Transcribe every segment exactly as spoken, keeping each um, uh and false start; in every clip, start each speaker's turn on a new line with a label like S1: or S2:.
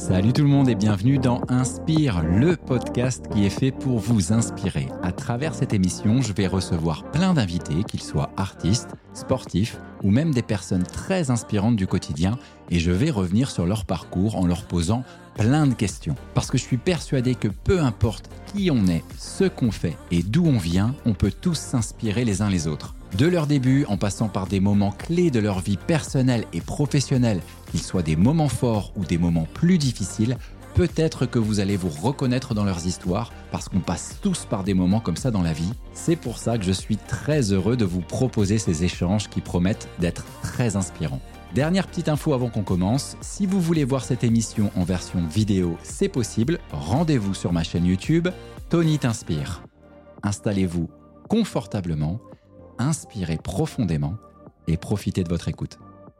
S1: Salut tout le monde et bienvenue dans Inspire, le podcast qui est fait pour vous inspirer. À travers cette émission, je vais recevoir plein d'invités, qu'ils soient artistes, sportifs ou même des personnes très inspirantes du quotidien, et je vais revenir sur leur parcours en leur posant plein de questions. Parce que je suis persuadé que peu importe qui on est, ce qu'on fait et d'où on vient, on peut tous s'inspirer les uns les autres. De leur début, en passant par des moments clés de leur vie personnelle et professionnelle, qu'ils soient des moments forts ou des moments plus difficiles, peut-être que vous allez vous reconnaître dans leurs histoires parce qu'on passe tous par des moments comme ça dans la vie. C'est pour ça que je suis très heureux de vous proposer ces échanges qui promettent d'être très inspirants. Dernière petite info avant qu'on commence, si vous voulez voir cette émission en version vidéo, c'est possible. Rendez-vous sur ma chaîne YouTube, Tony t'inspire. Installez-vous confortablement, inspirez profondément et profitez de votre écoute.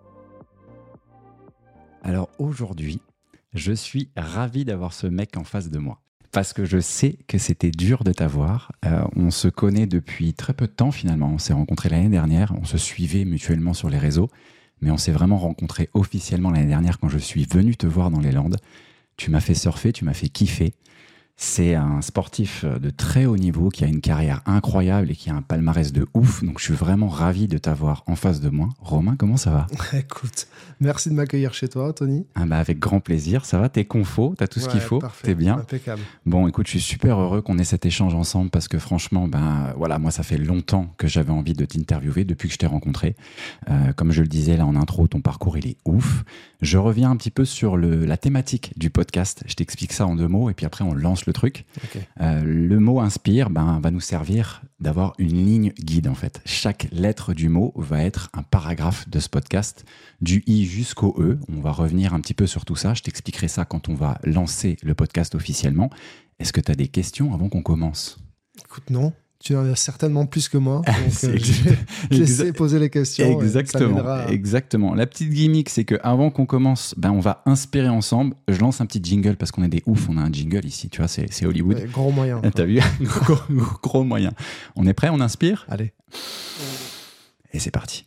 S1: Alors aujourd'hui, je suis ravi d'avoir ce mec en face de moi. Parce que je sais que c'était dur de t'avoir. Euh, on se connaît depuis très peu de temps finalement. On s'est rencontrés l'année dernière. On se suivait mutuellement sur les réseaux. Mais on s'est vraiment rencontrés officiellement l'année dernière quand je suis venu te voir dans les Landes. Tu m'as fait surfer, tu m'as fait kiffer. C'est un sportif de très haut niveau qui a une carrière incroyable et qui a un palmarès de ouf. Donc, je suis vraiment ravi de t'avoir en face de moi. Romain, comment ça va ?
S2: Écoute, merci de m'accueillir chez toi, Tony.
S1: Ah bah avec grand plaisir. Ça va ? T'es confo ? T'as tout ce
S2: ouais,
S1: qu'il faut ?
S2: Parfait,
S1: t'es bien ?
S2: impeccable.
S1: Bon, écoute, je suis super heureux qu'on ait cet échange ensemble parce que franchement, ben voilà, moi, ça fait longtemps que j'avais envie de t'interviewer depuis que je t'ai rencontré. Euh, comme je le disais là en intro, ton parcours, il est ouf. Je reviens un petit peu sur le, la thématique du podcast. Je t'explique ça en deux mots et puis après, on lance le truc.
S2: Okay.
S1: Euh, le mot inspire ben, va nous servir d'avoir une ligne guide en fait. Chaque lettre du mot va être un paragraphe de ce podcast, du I jusqu'au E. On va revenir un petit peu sur tout ça. Je t'expliquerai ça quand on va lancer le podcast officiellement. Est-ce que tu as des questions avant qu'on commence ?
S2: Écoute, non. Tu en as certainement plus que moi. Donc, euh,
S1: exact...
S2: je vais te laisser poser les questions.
S1: Exactement. À... Exactement. La petite gimmick, c'est qu'avant qu'on commence, ben, on va inspirer ensemble. Je lance un petit jingle parce qu'on est des oufs. On a un jingle ici, tu vois, c'est, c'est Hollywood.
S2: Ouais, gros moyen.
S1: Ah, t'as vu ? gros, gros, gros moyen. On est prêt ? On inspire ?
S2: Allez.
S1: Et c'est parti.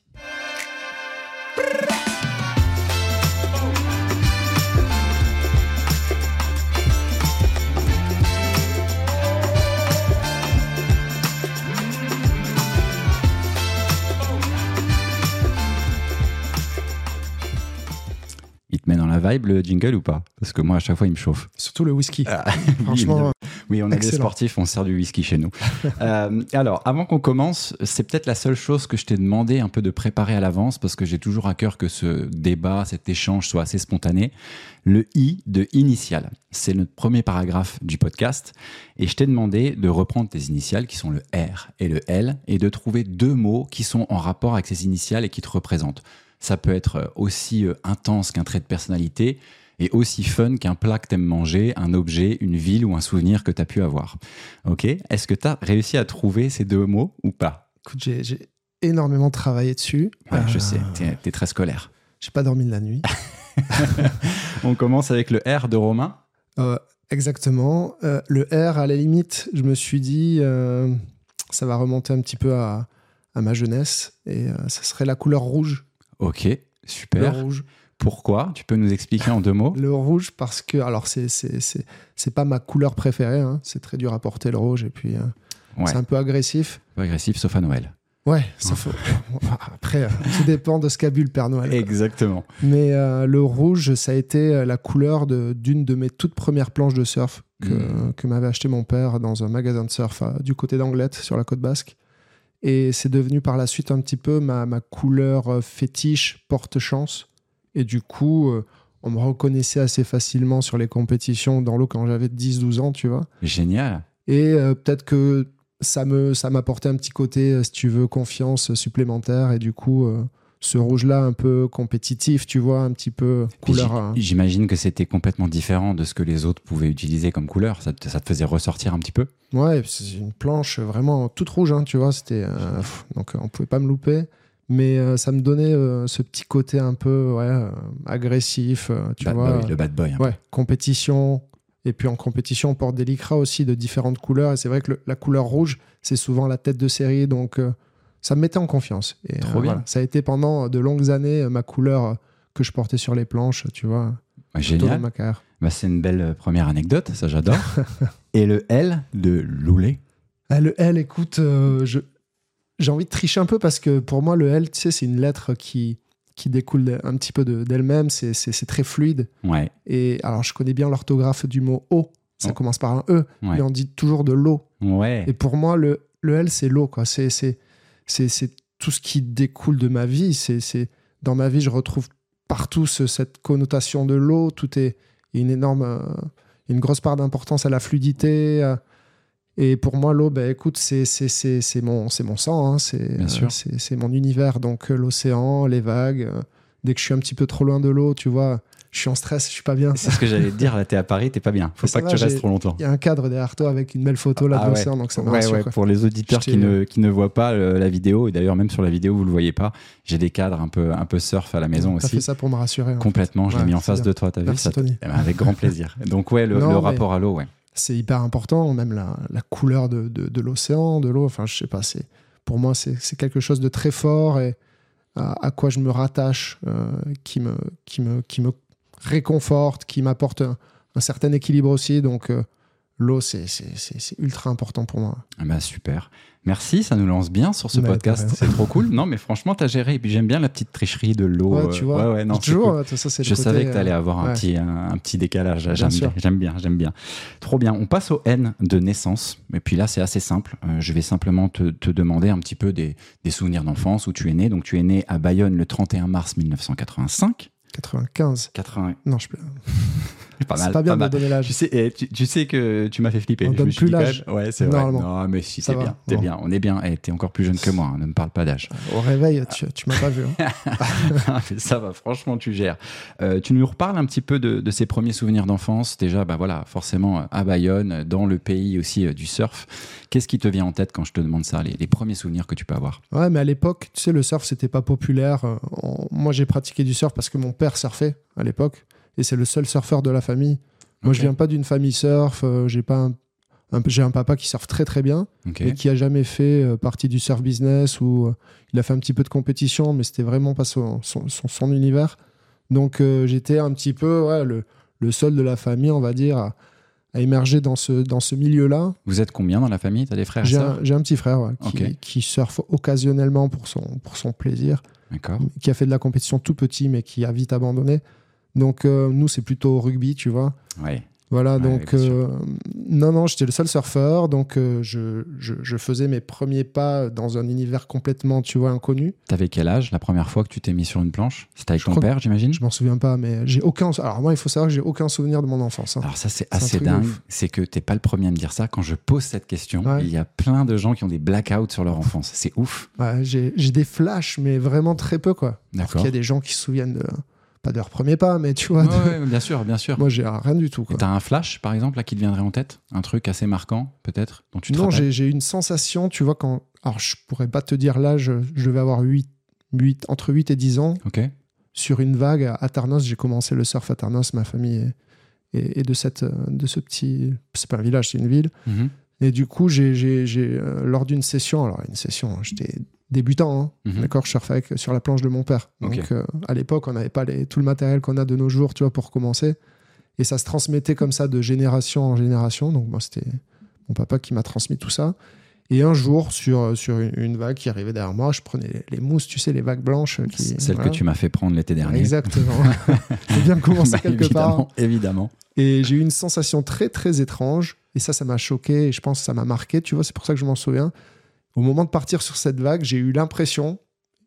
S1: Il te met dans la vibe le jingle ou pas ? Parce que moi à chaque fois il me chauffe.
S2: Surtout le whisky.
S1: Ah,
S2: Franchement.
S1: Oui, on est
S2: excellent.
S1: Des sportifs, on sert du whisky chez nous. euh, alors avant qu'on commence, c'est peut-être la seule chose que je t'ai demandé un peu de préparer à l'avance parce que j'ai toujours à cœur que ce débat, cet échange soit assez spontané. Le I de initial, c'est notre premier paragraphe du podcast et je t'ai demandé de reprendre tes initiales qui sont le R et le L et de trouver deux mots qui sont en rapport avec ces initiales et qui te représentent. Ça peut être aussi intense qu'un trait de personnalité et aussi fun qu'un plat que t'aimes manger, un objet, une ville ou un souvenir que t'as pu avoir. Ok ? Est-ce que t'as réussi à trouver ces deux mots ou pas ?
S2: Écoute, j'ai, j'ai énormément travaillé dessus.
S1: Ouais,
S2: euh...
S1: je sais, t'es, t'es très scolaire.
S2: J'ai pas dormi de la nuit.
S1: On commence avec le R de Romain.
S2: Euh, exactement. Euh, le R, à la limite, je me suis dit, euh, ça va remonter un petit peu à, à ma jeunesse et euh, ça serait la couleur rouge.
S1: Ok, super.
S2: Le rouge.
S1: Pourquoi ? Tu peux nous expliquer en deux mots ?
S2: Le rouge parce que, alors c'est, c'est, c'est, c'est pas ma couleur préférée, hein. C'est très dur à porter le rouge et puis euh, ouais. C'est un peu agressif.
S1: Pas agressif sauf à Noël.
S2: Ouais, ça faut... après, tout dépend de ce qu'a bu le Père Noël. Quoi.
S1: Exactement.
S2: Mais euh, le rouge, ça a été la couleur de, d'une de mes toutes premières planches de surf que, mmh. que m'avait acheté mon père dans un magasin de surf à, du côté d'Anglette, sur la côte basque. Et c'est devenu par la suite un petit peu ma, ma couleur fétiche, porte-chance. Et du coup, euh, on me reconnaissait assez facilement sur les compétitions dans l'eau quand j'avais dix douze ans, tu vois.
S1: Génial.
S2: Et euh, peut-être que ça, me, ça m'apportait un petit côté, si tu veux, confiance supplémentaire. Et du coup, euh, ce rouge-là un peu compétitif, tu vois, un petit peu couleur...
S1: J-
S2: hein.
S1: J'imagine que c'était complètement différent de ce que les autres pouvaient utiliser comme couleur. Ça te, ça te faisait ressortir un petit peu ?
S2: Ouais, c'est une planche vraiment toute rouge, hein, tu vois. C'était, euh, pff, donc on pouvait pas me louper. Mais euh, ça me donnait euh, ce petit côté un peu ouais, euh, agressif, euh, tu
S1: bah,
S2: vois.
S1: Bah oui, le bad boy. Un
S2: ouais,
S1: peu.
S2: Compétition. Et puis en compétition, on porte des lycras aussi de différentes couleurs. Et c'est vrai que le, la couleur rouge, c'est souvent la tête de série. Donc euh, ça me mettait en confiance. Et,
S1: Trop
S2: euh,
S1: bien.
S2: Voilà. Ça a été pendant de longues années ma couleur que je portais sur les planches, tu vois.
S1: Ouais, génial.
S2: Ma carrière.
S1: Bah, c'est une belle première anecdote, ça j'adore. Et le L de Loulé?
S2: Ah, le L, écoute, euh, je, j'ai envie de tricher un peu parce que pour moi, le L, tu sais, c'est une lettre qui, qui découle un petit peu de, d'elle-même. C'est, c'est, c'est très fluide.
S1: Ouais.
S2: Et alors, je connais bien l'orthographe du mot eau. Ça
S1: Oh.
S2: commence par un E,
S1: Ouais.
S2: mais on dit toujours de l'eau.
S1: Ouais.
S2: Et pour moi, le, le L, c'est l'eau, quoi. C'est, c'est, c'est, c'est tout ce qui découle de ma vie. C'est, c'est, dans ma vie, je retrouve partout ce- cette connotation de l'eau. Tout est il y a une énorme, euh, une grosse part d'importance à la fluidité. euh, et pour moi, l'eau, ben, écoute, c'est, c'est, c'est, c'est, mon, c'est mon sang, hein, c'est,
S1: Bien
S2: euh,
S1: sûr.
S2: c'est, c'est mon univers. Donc, euh, l'océan, les vagues. euh, dès que je suis un petit peu trop loin de l'eau, tu vois, je suis en stress, je suis pas bien.
S1: C'est ce que j'allais te dire, là t'es à Paris, t'es pas bien. Faut
S2: Ça
S1: pas
S2: va,
S1: que tu restes
S2: j'ai-
S1: trop longtemps.
S2: Il y a un cadre derrière toi avec une belle photo là,
S1: Ah
S2: de
S1: ouais.
S2: l'océan, donc ça me
S1: Ouais,
S2: rassure,
S1: ouais,
S2: quoi.
S1: pour les auditeurs
S2: Je t'ai-
S1: qui ne, qui ne voient pas euh, la vidéo, et d'ailleurs même sur la vidéo vous le voyez pas, j'ai des cadres un peu, un peu surf à la maison
S2: T'as
S1: aussi.
S2: fait ça pour me rassurer. hein.
S1: Complètement, je l'ai
S2: Ouais,
S1: mis en
S2: c'est
S1: face
S2: bien.
S1: de toi, t'as vu
S2: Merci,
S1: ça?
S2: Tony.
S1: Eh ben, avec grand plaisir. Donc ouais, le,
S2: Non,
S1: le
S2: mais-
S1: rapport à l'eau, ouais.
S2: C'est hyper important, même la, la couleur de, de, de l'océan, de l'eau. Enfin, je sais pas, c'est, pour moi, c'est, c'est quelque chose de très fort et à, à quoi je me rattache, euh, qui, me, qui, me, qui me réconforte, qui m'apporte un, un certain équilibre aussi. Donc, euh, l'eau, c'est, c'est, c'est, c'est ultra important pour moi.
S1: Ah bah, super. Merci, ça nous lance bien sur ce
S2: Ouais,
S1: podcast.
S2: ouais.
S1: C'est trop cool. Non, mais franchement, t'as géré. Et puis j'aime bien la petite tricherie de l'eau.
S2: Ouais, tu vois.
S1: Ouais, ouais, non, c'est
S2: Toujours,
S1: cool.
S2: euh, ça, c'est le
S1: Je
S2: côté,
S1: savais que tu allais
S2: euh,
S1: avoir un,
S2: ouais.
S1: petit, un, un petit décalage.
S2: Bien
S1: J'aime
S2: sûr.
S1: bien, j'aime bien, j'aime bien. Trop bien. On passe au N de naissance. Et puis là, c'est assez simple. Euh, je vais simplement te, te demander un petit peu des, des souvenirs d'enfance où tu es né. Donc, tu es né à Bayonne le trente et un mars mille neuf cent quatre-vingt-cinq.
S2: quatre-vingt-quinze.
S1: quatre-vingts.
S2: Non, je peux.
S1: Pas
S2: C'est
S1: mal.
S2: pas bien
S1: pas
S2: de
S1: mal.
S2: donner l'âge.
S1: Tu sais, eh, tu, tu sais que tu m'as fait flipper.
S2: On
S1: Je
S2: donne
S1: me suis
S2: plus
S1: dit quand
S2: l'âge.
S1: même- Ouais, c'est vrai.
S2: Normalement.
S1: Non, mais si,
S2: Ça
S1: t'es
S2: va.
S1: bien. T'es
S2: Bon.
S1: bien. On est bien. Et t'es encore plus jeune que moi. hein. Ne me parle pas d'âge.
S2: Au réveil, tu, tu m'as pas vu. hein.
S1: Mais ça va, franchement, tu gères. Euh, tu nous reparles un petit peu de, de ces premiers souvenirs d'enfance. Déjà, bah voilà, forcément à Bayonne, dans le pays aussi euh, du surf. Qu'est-ce qui te vient en tête quand je te demande ça, les, les premiers souvenirs que tu peux avoir?
S2: Ouais, mais à l'époque, tu sais, le surf, c'était pas populaire. Euh, on- Moi, j'ai pratiqué du surf parce que mon père surfait à l'époque. Et c'est le seul surfeur de la famille. Moi,
S1: Ok.
S2: je viens pas d'une famille surf. euh, j'ai pas un, un- j'ai un papa qui surfe très très bien,
S1: Ok.
S2: mais qui a jamais fait euh, partie du surf business ou euh, il a fait un petit peu de compétition, mais c'était vraiment pas son, son, son- son univers. Donc, euh, j'étais un petit peu ouais, le, le seul de la famille, on va dire, à, à émerger dans ce, dans ce milieu-là.
S1: Vous êtes combien dans la famille? T'as des frères et
S2: J'ai
S1: sœurs?
S2: un, j'ai un petit frère ouais, qui,
S1: Ok.
S2: qui surfe occasionnellement pour son, pour son plaisir,
S1: D'accord.
S2: qui a fait de la compétition tout petit, mais qui a vite abandonné. Donc, euh, nous, c'est plutôt rugby, tu vois.
S1: Ouais.
S2: Voilà,
S1: Ouais,
S2: donc,
S1: bien sûr.
S2: euh, non, non, j'étais le seul surfeur, donc euh, je, je, je faisais mes premiers pas dans un univers complètement, tu vois, inconnu.
S1: T'avais quel âge la première fois que tu t'es mis sur une planche? C'était avec
S2: Je
S1: ton
S2: crois que-
S1: père, j'imagine?
S2: Je m'en souviens pas, mais j'ai aucun. Alors, moi, il faut savoir que j'ai aucun souvenir de mon enfance. hein.
S1: Alors ça, c'est
S2: C'est un
S1: assez
S2: truc de
S1: dingue.
S2: ouf.
S1: C'est que t'es pas le premier à me dire ça. Quand je pose cette question,
S2: Ouais.
S1: il y a plein de gens qui ont des blackouts sur leur enfance. C'est ouf.
S2: Ouais, j'ai j'ai des flashs, mais vraiment très peu, quoi. Alors
S1: D'accord.
S2: qu'il y a des gens qui se souviennent de. Pas de leur premier pas, mais tu vois.
S1: Ouais,
S2: de-
S1: ouais, bien sûr, bien sûr.
S2: Moi, j'ai rien du tout,
S1: Et
S2: quoi.
S1: t'as un flash, par exemple, là, qui te viendrait en tête? Un truc assez marquant, peut-être, dont tu te
S2: Non,
S1: rappelles?
S2: j'ai j'ai une sensation, tu vois, quand. Alors, je pourrais pas te dire l'âge, je devais avoir huit, huit, entre huit et dix ans.
S1: Ok.
S2: Sur une vague à Tarnos, j'ai commencé le surf à Tarnos, ma famille est, est- est de, cette, de ce petit. C'est pas un village, c'est une ville.
S1: Mhm.
S2: Et du coup, j'ai, j'ai, j'ai, euh, lors d'une session, alors une session, j'étais débutant, hein,
S1: Mhm.
S2: d'accord, je surfais avec, sur la planche de mon père. Donc
S1: Ok.
S2: euh, à l'époque, on n'avait pas les, tout le matériel qu'on a de nos jours, tu vois, pour commencer. Et ça se transmettait comme ça de génération en génération. Donc moi, c'était mon papa qui m'a transmis tout ça. Et un jour, sur, sur une, une vague qui arrivait derrière moi, je prenais les, les mousses, tu sais, les vagues blanches. Qui,
S1: Celle
S2: voilà.
S1: que tu m'as fait prendre l'été dernier.
S2: Exactement. Faut bien commencer
S1: Bah,
S2: quelque
S1: évidemment,
S2: part.
S1: évidemment.
S2: Et j'ai eu une sensation très, très étrange. Et ça, ça m'a choqué. Et je pense que ça m'a marqué. Tu vois, c'est pour ça que je m'en souviens. Au moment de partir sur cette vague, j'ai eu l'impression,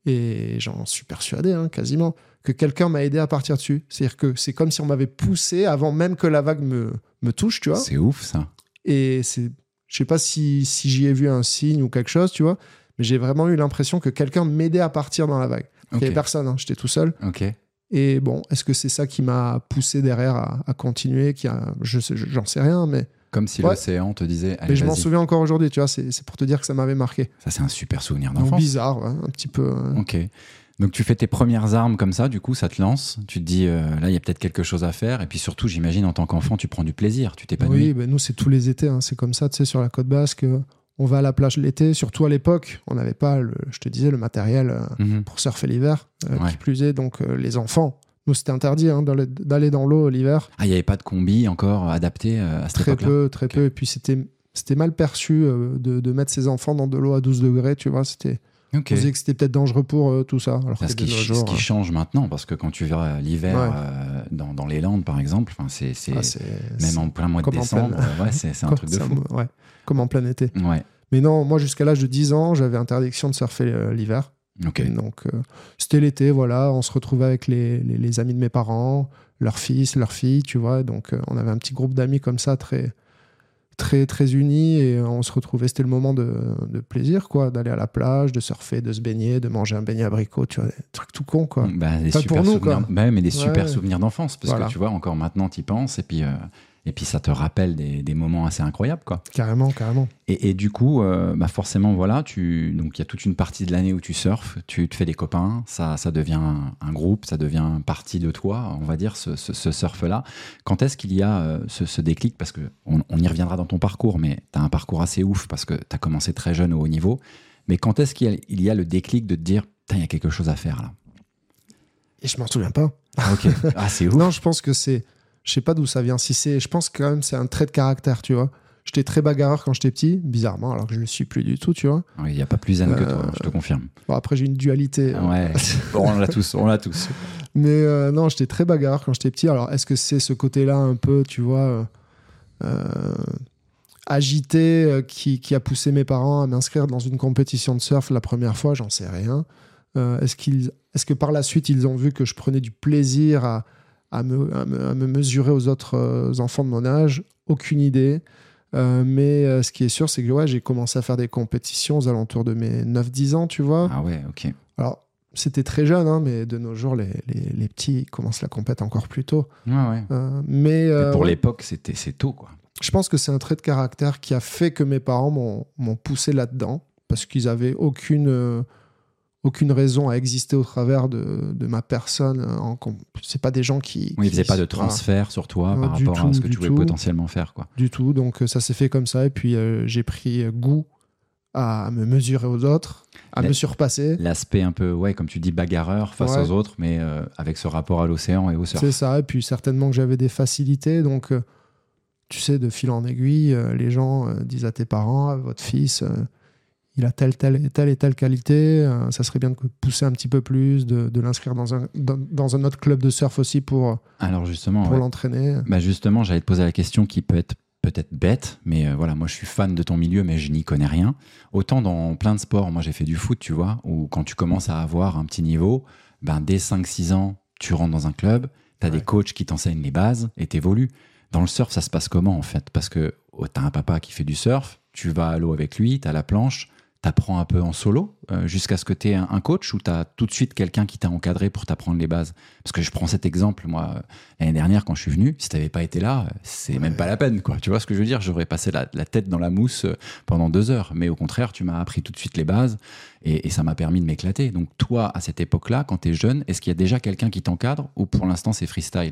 S2: et j'en suis persuadé, hein, quasiment, que quelqu'un m'a aidé à partir dessus. C'est-à-dire que c'est comme si on m'avait poussé avant même que la vague me, me touche, tu vois.
S1: C'est ouf, ça.
S2: Et c'est, je sais pas si, si j'y ai vu un signe ou quelque chose, tu vois. Mais j'ai vraiment eu l'impression que quelqu'un m'aidait à partir dans la vague. Il
S1: Ok.
S2: n'y avait personne, hein, j'étais tout seul.
S1: Ok.
S2: Et bon, est-ce que c'est ça qui m'a poussé derrière à, à continuer qui a, je sais, j'en sais rien, mais,
S1: Comme si
S2: Ouais.
S1: l'océan te disait, allez,
S2: mais je m'en
S1: vas-y.
S2: souviens encore aujourd'hui, tu vois, c'est, c'est pour te dire que ça m'avait marqué.
S1: Ça, c'est un super souvenir
S2: Donc
S1: d'enfance.
S2: bizarre, ouais, un petit peu. euh,
S1: Ok. Donc tu fais tes premières armes comme ça, du coup ça te lance, tu te dis euh, là il y a peut-être quelque chose à faire, et puis surtout j'imagine en tant qu'enfant tu prends du plaisir, tu t'épanouis.
S2: Oui, ben nous, c'est tous les étés, hein, c'est comme ça, tu sais, sur la côte basque, euh, on va à la plage l'été, surtout à l'époque, on n'avait pas, le, je te disais, le matériel euh,
S1: Mhm.
S2: pour surfer l'hiver, euh,
S1: Ouais.
S2: qui plus est, donc euh, les enfants Nous, c'était interdit hein, d'aller, d'aller dans l'eau l'hiver.
S1: Ah, il n'y avait pas de combi encore adapté euh, à cette
S2: très
S1: époque-là.
S2: peu, très
S1: okay.
S2: peu. Et puis, c'était, c'était mal perçu euh, de, de mettre ses enfants dans de l'eau à douze degrés, tu vois. C'était... Okay. On disait que c'était peut-être dangereux pour euh, tout ça. Alors
S1: ce, qui,
S2: jours,
S1: ce qui change maintenant, parce que quand tu verras l'hiver ouais. euh, dans, dans les Landes, par exemple, c'est, c'est, ah, c'est même c'est en plein mois de décembre, plein... ouais, c'est, c'est un truc de fou.
S2: Un, ouais. Comme en plein été.
S1: Ouais.
S2: Mais non, moi, jusqu'à l'âge de dix ans, j'avais interdiction de surfer euh, l'hiver.
S1: Okay.
S2: Donc, euh, c'était l'été, voilà. On se retrouvait avec les, les, les amis de mes parents, leurs fils, leurs filles, tu vois. Donc, euh, on avait un petit groupe d'amis comme ça, très... très très unis et on se retrouvait, c'était le moment de, de plaisir quoi, d'aller à la plage, de surfer, de se baigner, de manger un beignet abricot, tu vois, des trucs tout cons quoi.
S1: Bah, des
S2: pas
S1: super
S2: pour nous
S1: souvenirs,
S2: quoi.
S1: Bah, mais des super
S2: ouais.
S1: souvenirs d'enfance parce
S2: voilà.
S1: que tu vois encore maintenant t'y penses et puis euh, et puis ça te rappelle des, des moments assez incroyables quoi.
S2: Carrément, carrément.
S1: Et, et du coup, euh, bah forcément voilà, tu donc il y a toute une partie de l'année où tu surfes, tu te fais des copains, ça ça devient un, un groupe, ça devient partie de toi, on va dire ce, ce, ce surf là. Quand est-ce qu'il y a euh, ce, ce déclic parce que on, on y reviendra dans ton parcours, mais tu as un parcours assez ouf parce que tu as commencé très jeune au haut niveau. Mais quand est-ce qu'il y a, il y a le déclic de te dire il y a quelque chose à faire là?
S2: Et je m'en souviens pas.
S1: Ah, ok. Ah c'est ouf.
S2: Non, je pense que c'est je sais pas d'où ça vient. Si c'est, je pense que quand même c'est un trait de caractère, tu vois. J'étais très bagarreur quand j'étais petit, bizarrement, alors que je le suis plus du tout, tu vois.
S1: Il n'y a pas plus zen euh, que toi, je te confirme.
S2: Bon, après, j'ai une dualité.
S1: Ouais, bon, on l'a tous, on l'a tous.
S2: Mais euh, non, j'étais très bagarreur quand j'étais petit. Alors, est-ce que c'est ce côté-là un peu, tu vois, euh, agité, euh, qui, qui a poussé mes parents à m'inscrire dans une compétition de surf la première fois? J'en sais rien. Euh, est-ce qu'ils, est-ce que par la suite, ils ont vu que je prenais du plaisir à À me, à, me, à me mesurer aux autres euh, enfants de mon âge? Aucune idée. Euh, mais euh, ce qui est sûr, c'est que ouais, j'ai commencé à faire des compétitions aux alentours de mes neuf dix ans, tu vois.
S1: Ah ouais, ok.
S2: Alors, c'était très jeune, hein, mais de nos jours, les, les, les petits commencent la compète encore plus tôt.
S1: Ouais, ouais.
S2: Euh, mais, euh,
S1: mais pour
S2: ouais,
S1: l'époque, c'était, c'est tôt, quoi.
S2: Je pense que c'est un trait de caractère qui a fait que mes parents m'ont, m'ont poussé là-dedans, parce qu'ils n'avaient aucune... Euh, aucune raison à exister au travers de, de ma personne. En, c'est pas des gens qui...
S1: Oui, ils
S2: ne
S1: faisaient pas de transfert voilà. sur toi
S2: non,
S1: par rapport
S2: tout,
S1: à ce que tu pouvais
S2: tout.
S1: potentiellement faire. Quoi.
S2: Du tout. Donc ça s'est fait comme ça. Et puis euh, j'ai pris goût à me mesurer aux autres, à La, me surpasser.
S1: L'aspect un peu, ouais, comme tu dis, bagarreur face ouais. aux autres, mais euh, avec ce rapport à l'océan et au surf.
S2: C'est ça. Et puis certainement que j'avais des facilités. Donc, euh, tu sais, de fil en aiguille, euh, les gens euh, disent à tes parents, à votre fils... Euh, il a telle, telle et telle et telle qualité, euh, ça serait bien de pousser un petit peu plus, de, de l'inscrire dans un, dans, dans un autre club de surf aussi pour,
S1: Alors justement,
S2: pour
S1: ouais.
S2: l'entraîner.
S1: Bah justement, j'allais te poser la question qui peut être peut-être bête, mais euh, voilà, moi je suis fan de ton milieu, mais je n'y connais rien. Autant dans plein de sports, moi j'ai fait du foot, tu vois, où quand tu commences à avoir un petit niveau, ben, dès cinq six ans, tu rentres dans un club, tu as ouais. des coachs qui t'enseignent les bases et tu évolues. Dans le surf, ça se passe comment en fait? Parce que oh, tu as un papa qui fait du surf, tu vas à l'eau avec lui, tu as la planche, t'apprends un peu en solo euh, jusqu'à ce que tu aies un, un coach ou t'as tout de suite quelqu'un qui t'a encadré pour t'apprendre les bases? Parce que je prends cet exemple, moi, euh, l'année dernière, quand je suis venu, si t'avais pas été là, c'est ouais. même pas la peine, quoi. Tu vois ce que je veux dire? J'aurais passé la, la tête dans la mousse pendant deux heures. Mais au contraire, tu m'as appris tout de suite les bases et, et ça m'a permis de m'éclater. Donc toi, à cette époque-là, quand t'es jeune, est-ce qu'il y a déjà quelqu'un qui t'encadre ou pour l'instant, c'est freestyle?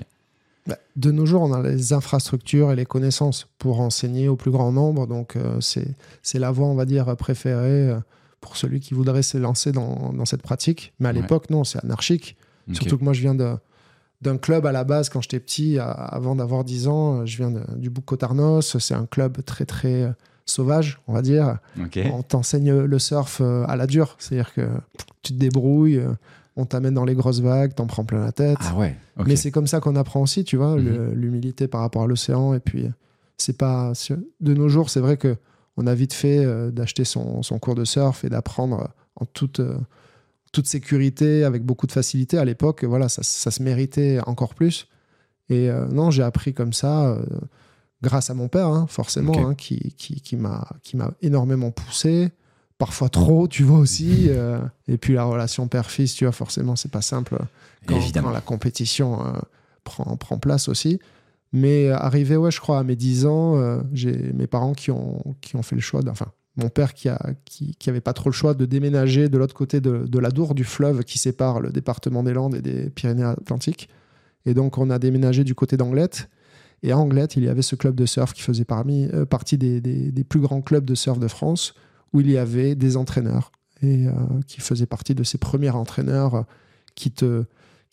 S2: De nos jours, on a les infrastructures et les connaissances pour enseigner au plus grand nombre. Donc, euh, c'est, c'est la voie, on va dire, préférée pour celui qui voudrait se lancer dans, dans cette pratique. Mais à ouais. l'époque, non, c'est anarchique. Okay. Surtout que moi, je viens de, d'un club à la base, quand j'étais petit, à, avant d'avoir dix ans. Je viens de, du Bouc-Cotarnos. C'est un club très, très sauvage, on va dire.
S1: Okay.
S2: On t'enseigne le surf à la dure. C'est-à-dire que tu te débrouilles... On t'amène dans les grosses vagues, t'en prends plein la tête.
S1: Ah ouais, okay.
S2: Mais c'est comme ça qu'on apprend aussi, tu vois, mm-hmm. le, l'humilité par rapport à l'océan. Et puis, c'est pas... De nos jours, c'est vrai qu'on a vite fait euh, d'acheter son, son cours de surf et d'apprendre en toute, euh, toute sécurité, avec beaucoup de facilité. À l'époque, voilà, ça, ça se méritait encore plus. Et euh, non, j'ai appris comme ça, euh, grâce à mon père, hein, forcément, okay. hein, qui, qui, qui, m'a, qui m'a énormément poussé. Parfois trop, tu vois aussi. Euh, et puis la relation père-fils, tu vois, forcément, c'est pas simple quand, quand la compétition euh, prend, prend place aussi. Mais arrivé, ouais, je crois, à mes dix ans, euh, j'ai mes parents qui ont, qui ont fait le choix, de, enfin, mon père qui, a, qui, qui avait pas trop le choix de déménager de l'autre côté de, de l'Adour, du fleuve qui sépare le département des Landes et des Pyrénées-Atlantiques. Et donc, on a déménagé du côté d'Anglette. Et à Anglette, il y avait ce club de surf qui faisait parmi, euh, partie des, des, des plus grands clubs de surf de France, où il y avait des entraîneurs et euh, qui faisaient partie de ces premiers entraîneurs qui te,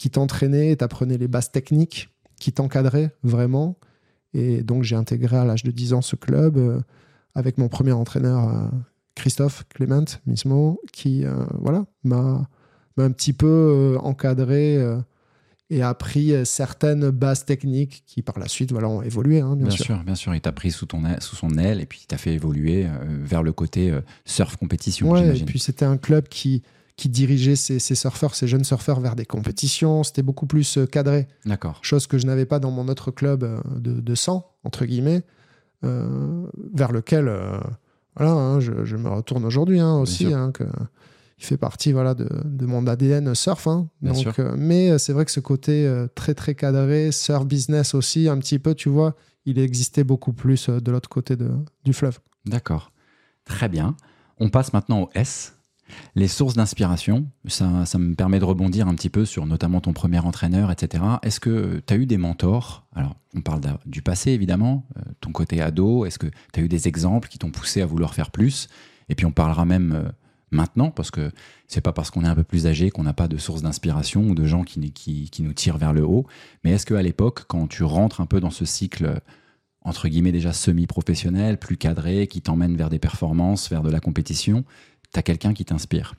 S2: qui t'entraînait, t'apprenait les bases techniques, qui t'encadrait vraiment. Et donc, j'ai intégré à l'âge de dix ans ce club euh, avec mon premier entraîneur, euh, Christophe Clément Mismo, qui euh, voilà, m'a, m'a un petit peu euh, encadré euh, et a appris euh, certaines bases techniques qui, par la suite, voilà, ont évolué, hein, bien,
S1: bien
S2: sûr.
S1: sûr. Bien sûr, il t'a pris sous, ton aile, sous son aile et puis il t'a fait évoluer euh, vers le côté euh, surf compétition,
S2: Ouais,
S1: j'imagine.
S2: et puis, c'était un club qui, qui dirigeait ces, ces surfeurs, ces jeunes surfeurs vers des compétitions. C'était beaucoup plus euh, cadré.
S1: D'accord.
S2: Chose que je n'avais pas dans mon autre club euh, de, de sang, entre guillemets, euh, vers lequel euh, voilà, hein, je, je me retourne aujourd'hui hein, aussi. Hein, que, il fait partie voilà, de, de mon A D N surf. Hein.
S1: Bien
S2: Donc,
S1: sûr.
S2: euh, mais c'est vrai que ce côté euh, très, très cadré, surf business aussi, un petit peu, tu vois, il existait beaucoup plus euh, de l'autre côté de, du fleuve.
S1: D'accord. Très bien. On passe maintenant au S. Les sources d'inspiration, ça, ça me permet de rebondir un petit peu sur notamment ton premier entraîneur, et cetera. Est-ce que tu as eu des mentors? Alors, on parle du passé, évidemment, euh, ton côté ado. Est-ce que tu as eu des exemples qui t'ont poussé à vouloir faire plus? Et puis, on parlera même euh, maintenant, parce que c'est pas parce qu'on est un peu plus âgé qu'on n'a pas de sources d'inspiration ou de gens qui, qui, qui nous tirent vers le haut. Mais est-ce qu'à l'époque, quand tu rentres un peu dans ce cycle, entre guillemets, déjà semi-professionnel, plus cadré, qui t'emmène vers des performances, vers de la compétition, tu as quelqu'un qui t'inspire?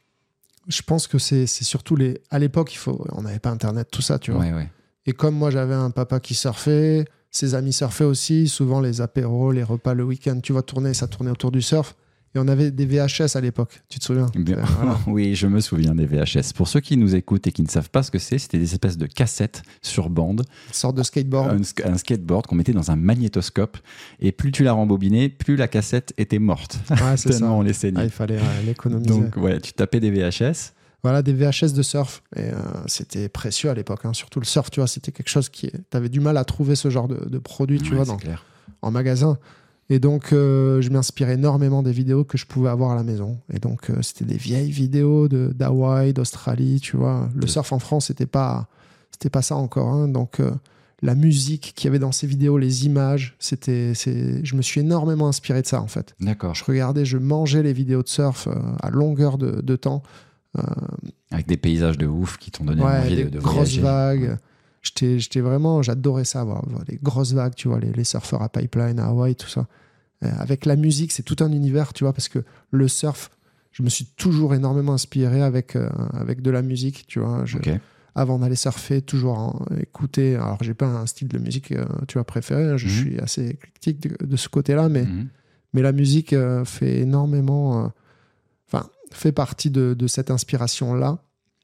S2: Je pense que c'est, c'est surtout les... À l'époque, il faut... on n'avait pas Internet, tout ça, tu vois.
S1: Ouais, ouais.
S2: Et comme moi, j'avais un papa qui surfait, ses amis surfaient aussi, souvent les apéros, les repas le week-end, tu vois, tourner, ça tournait autour du surf. Et on avait des V H S à l'époque, tu te souviens?
S1: Bien,
S2: euh, voilà.
S1: Oui, je me souviens des V H S. Pour ceux qui nous écoutent et qui ne savent pas ce que c'est, c'était des espèces de cassettes sur bande.
S2: Une sorte de skateboard.
S1: Un, un skateboard qu'on mettait dans un magnétoscope. Et plus tu la rembobinais, plus la cassette était morte.
S2: Ouais, c'est
S1: Tellement
S2: ça.
S1: on les saignait.
S2: Ah, il fallait ouais, l'économiser.
S1: Donc, ouais, tu tapais des V H S.
S2: Voilà, des V H S de surf. Et euh, c'était précieux à l'époque. Hein. Surtout le surf, tu vois, c'était quelque chose qui... Tu avais du mal à trouver ce genre de, de produit, tu
S1: Ouais,
S2: vois,
S1: c'est
S2: dans,
S1: clair.
S2: en magasin. Et donc, euh, je m'inspirais énormément des vidéos que je pouvais avoir à la maison. Et donc, euh, c'était des vieilles vidéos de, d'Hawaï, d'Australie, tu vois. Le surf en France, c'était pas, c'était pas ça encore. Hein. Donc, euh, la musique qu'il y avait dans ces vidéos, les images, c'était, c'est... je me suis énormément inspiré de ça, en fait.
S1: D'accord.
S2: Je regardais, je mangeais les vidéos de surf euh, à longueur de, de temps. Euh,
S1: Avec des paysages de ouf qui t'ont donné
S2: ouais,
S1: envie
S2: des
S1: de, de
S2: grosses
S1: voyager.
S2: vagues.
S1: Ouais.
S2: J'étais, j'étais vraiment, j'adorais ça, voir, voir les grosses vagues, tu vois, les, les surfeurs à Pipeline, à Hawaï, tout ça. Euh, avec la musique, c'est tout un univers, tu vois, parce que le surf, je me suis toujours énormément inspiré avec, euh, avec de la musique, tu vois. Je,
S1: Okay.
S2: Avant d'aller surfer, toujours en, écouter. Alors, j'ai pas un style de musique, euh, tu vois, préféré. Hein, je
S1: Mm-hmm.
S2: suis assez éclectique de, de ce côté-là, mais,
S1: Mm-hmm.
S2: mais la musique euh, fait énormément, enfin, euh, fait partie de, de cette inspiration-là.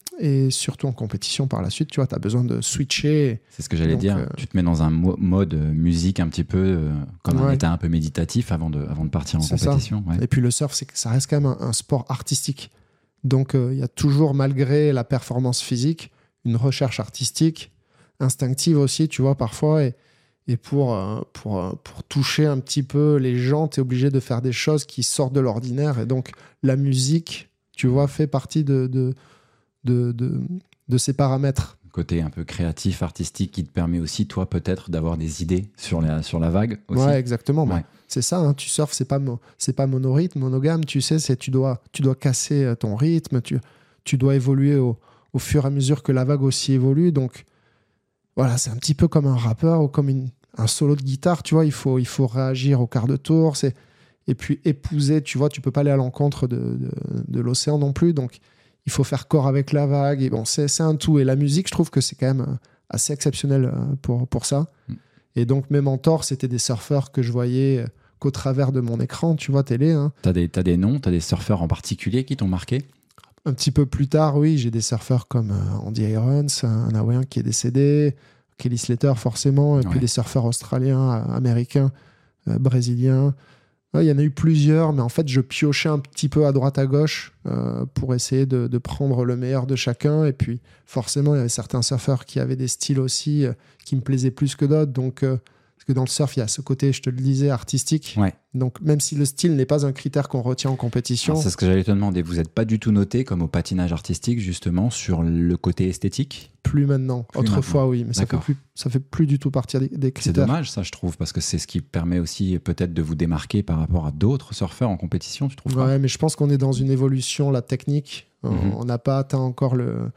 S2: Et surtout en compétition par la suite, tu vois, tu as besoin de switcher.
S1: C'est ce que j'allais
S2: Donc,
S1: dire.
S2: euh,
S1: Tu te mets dans un mo- mode euh, musique un petit peu, euh, comme un
S2: Ouais.
S1: état un peu méditatif avant de, avant de partir en
S2: C'est ça.
S1: compétition. Ouais.
S2: Et puis le surf, c'est que ça reste quand même un, un sport artistique. Donc il euh, y a toujours, malgré la performance physique, une recherche artistique, instinctive aussi, tu vois, parfois. Et, et pour, euh, pour, euh, pour toucher un petit peu les gens, tu es obligé de faire des choses qui sortent de l'ordinaire. Et donc la musique, tu vois, fait partie de, de, de, de, de ces paramètres.
S1: Côté un peu créatif, artistique, qui te permet aussi, toi, peut-être, d'avoir des idées sur la, sur la vague aussi.
S2: Ouais, exactement.
S1: Ouais.
S2: Bah, c'est ça, hein, tu surfes, c'est pas, mo- c'est pas monorythme, monogame, tu sais, c'est, tu, dois, tu dois casser euh, ton rythme, tu, tu dois évoluer au, au fur et à mesure que la vague aussi évolue. Donc, voilà, c'est un petit peu comme un rappeur ou comme une, un solo de guitare, tu vois, il faut, il faut réagir au quart de tour, c'est, et puis épouser, tu vois, tu peux pas aller à l'encontre de, de, de l'océan non plus, donc il faut faire corps avec la vague, et bon, c'est, c'est un tout. Et la musique, je trouve que c'est quand même assez exceptionnel pour, pour ça. Mm. Et donc, mes mentors, c'était des surfeurs que je voyais qu'au travers de mon écran, tu vois, télé. Hein.
S1: T'as des, t'as des noms, t'as des surfeurs en particulier qui t'ont marqué?
S2: Un petit peu plus tard, oui, j'ai des surfeurs comme euh, Andy Irons, un Hawaïen qui est décédé, Kelly Slater forcément, et ouais. puis des surfeurs australiens, américains, euh, brésiliens. Il y en a eu plusieurs, mais en fait, je piochais un petit peu à droite à gauche euh, pour essayer de, de prendre le meilleur de chacun. Et puis, forcément, il y avait certains surfeurs qui avaient des styles aussi euh, qui me plaisaient plus que d'autres. Donc, euh, parce que dans le surf, il y a ce côté, je te le disais, artistique.
S1: Ouais.
S2: Donc, même si le style n'est pas un critère qu'on retient en compétition.
S1: Alors, c'est ce que j'allais te demander. Vous n'êtes pas du tout noté comme au patinage artistique, justement, sur le côté esthétique?
S2: Plus maintenant. Plus Autrefois, maintenant. Oui, mais ça fait, plus, ça fait plus du tout partie des, des critères.
S1: C'est dommage, ça, je trouve, parce que c'est ce qui permet aussi peut-être de vous démarquer par rapport à d'autres surfeurs en compétition, tu trouves pas?
S2: Ouais, mais je pense qu'on est dans une évolution, la technique. Mm-hmm. On n'a pas atteint encore le,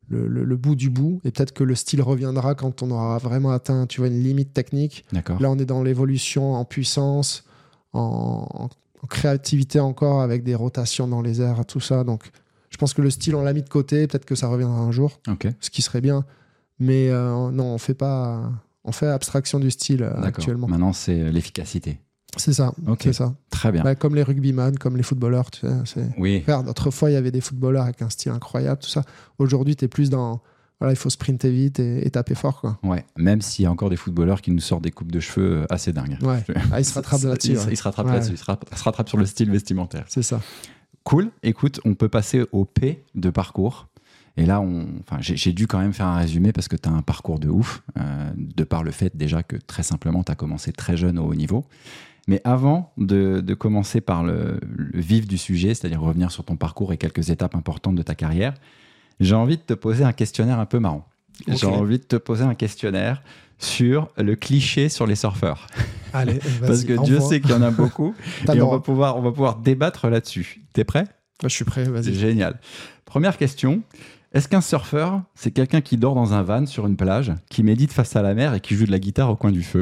S2: le, le, le bout du bout. Et peut-être que le style reviendra quand on aura vraiment atteint, tu vois, une limite technique.
S1: D'accord.
S2: Là, on est dans l'évolution en puissance, en, en, en créativité encore, avec des rotations dans les airs, tout ça. Donc, je pense que le style, on l'a mis de côté. Peut-être que ça reviendra un jour,
S1: okay.
S2: ce qui serait bien. Mais euh, non, on fait pas... On fait abstraction du style euh, actuellement.
S1: Maintenant, c'est l'efficacité.
S2: C'est ça,
S1: okay.
S2: c'est ça.
S1: Très bien.
S2: Bah, comme les rugbyman, comme les footballeurs. Tu sais, c'est...
S1: Oui.
S2: Regarde, autrefois, il y avait des footballeurs avec un style incroyable, tout ça. Aujourd'hui, tu es plus dans... Voilà, il faut sprinter vite et, et taper fort, quoi.
S1: Ouais, même s'il y a encore des footballeurs qui nous sortent des coupes de cheveux assez dingues.
S2: Ouais. Ah, ils se rattrapent là-dessus.
S1: Ils
S2: ouais.
S1: il se rattrapent
S2: ouais.
S1: là-dessus. Ils se rattrapent, se rattrapent sur le style vestimentaire.
S2: C'est ça.
S1: Cool. Écoute, on peut passer au P de parcours. Et là, on, enfin, j'ai, j'ai dû quand même faire un résumé parce que tu as un parcours de ouf, euh, de par le fait déjà que très simplement, tu as commencé très jeune au haut niveau. Mais avant de, de commencer par le, le vif du sujet, c'est-à-dire revenir sur ton parcours et quelques étapes importantes de ta carrière, j'ai envie de te poser un questionnaire un peu marrant. Okay. J'ai envie de te poser un questionnaire sur le cliché sur les surfeurs.
S2: Allez, vas-y,
S1: parce que Dieu sait qu'il y en a beaucoup et on va, pouvoir, on va pouvoir débattre là-dessus. T'es prêt ?
S2: Je suis prêt, vas-y.
S1: C'est génial. Première question. Est-ce qu'un surfeur, c'est quelqu'un qui dort dans un van sur une plage, qui médite face à la mer et qui joue de la guitare au coin du feu ?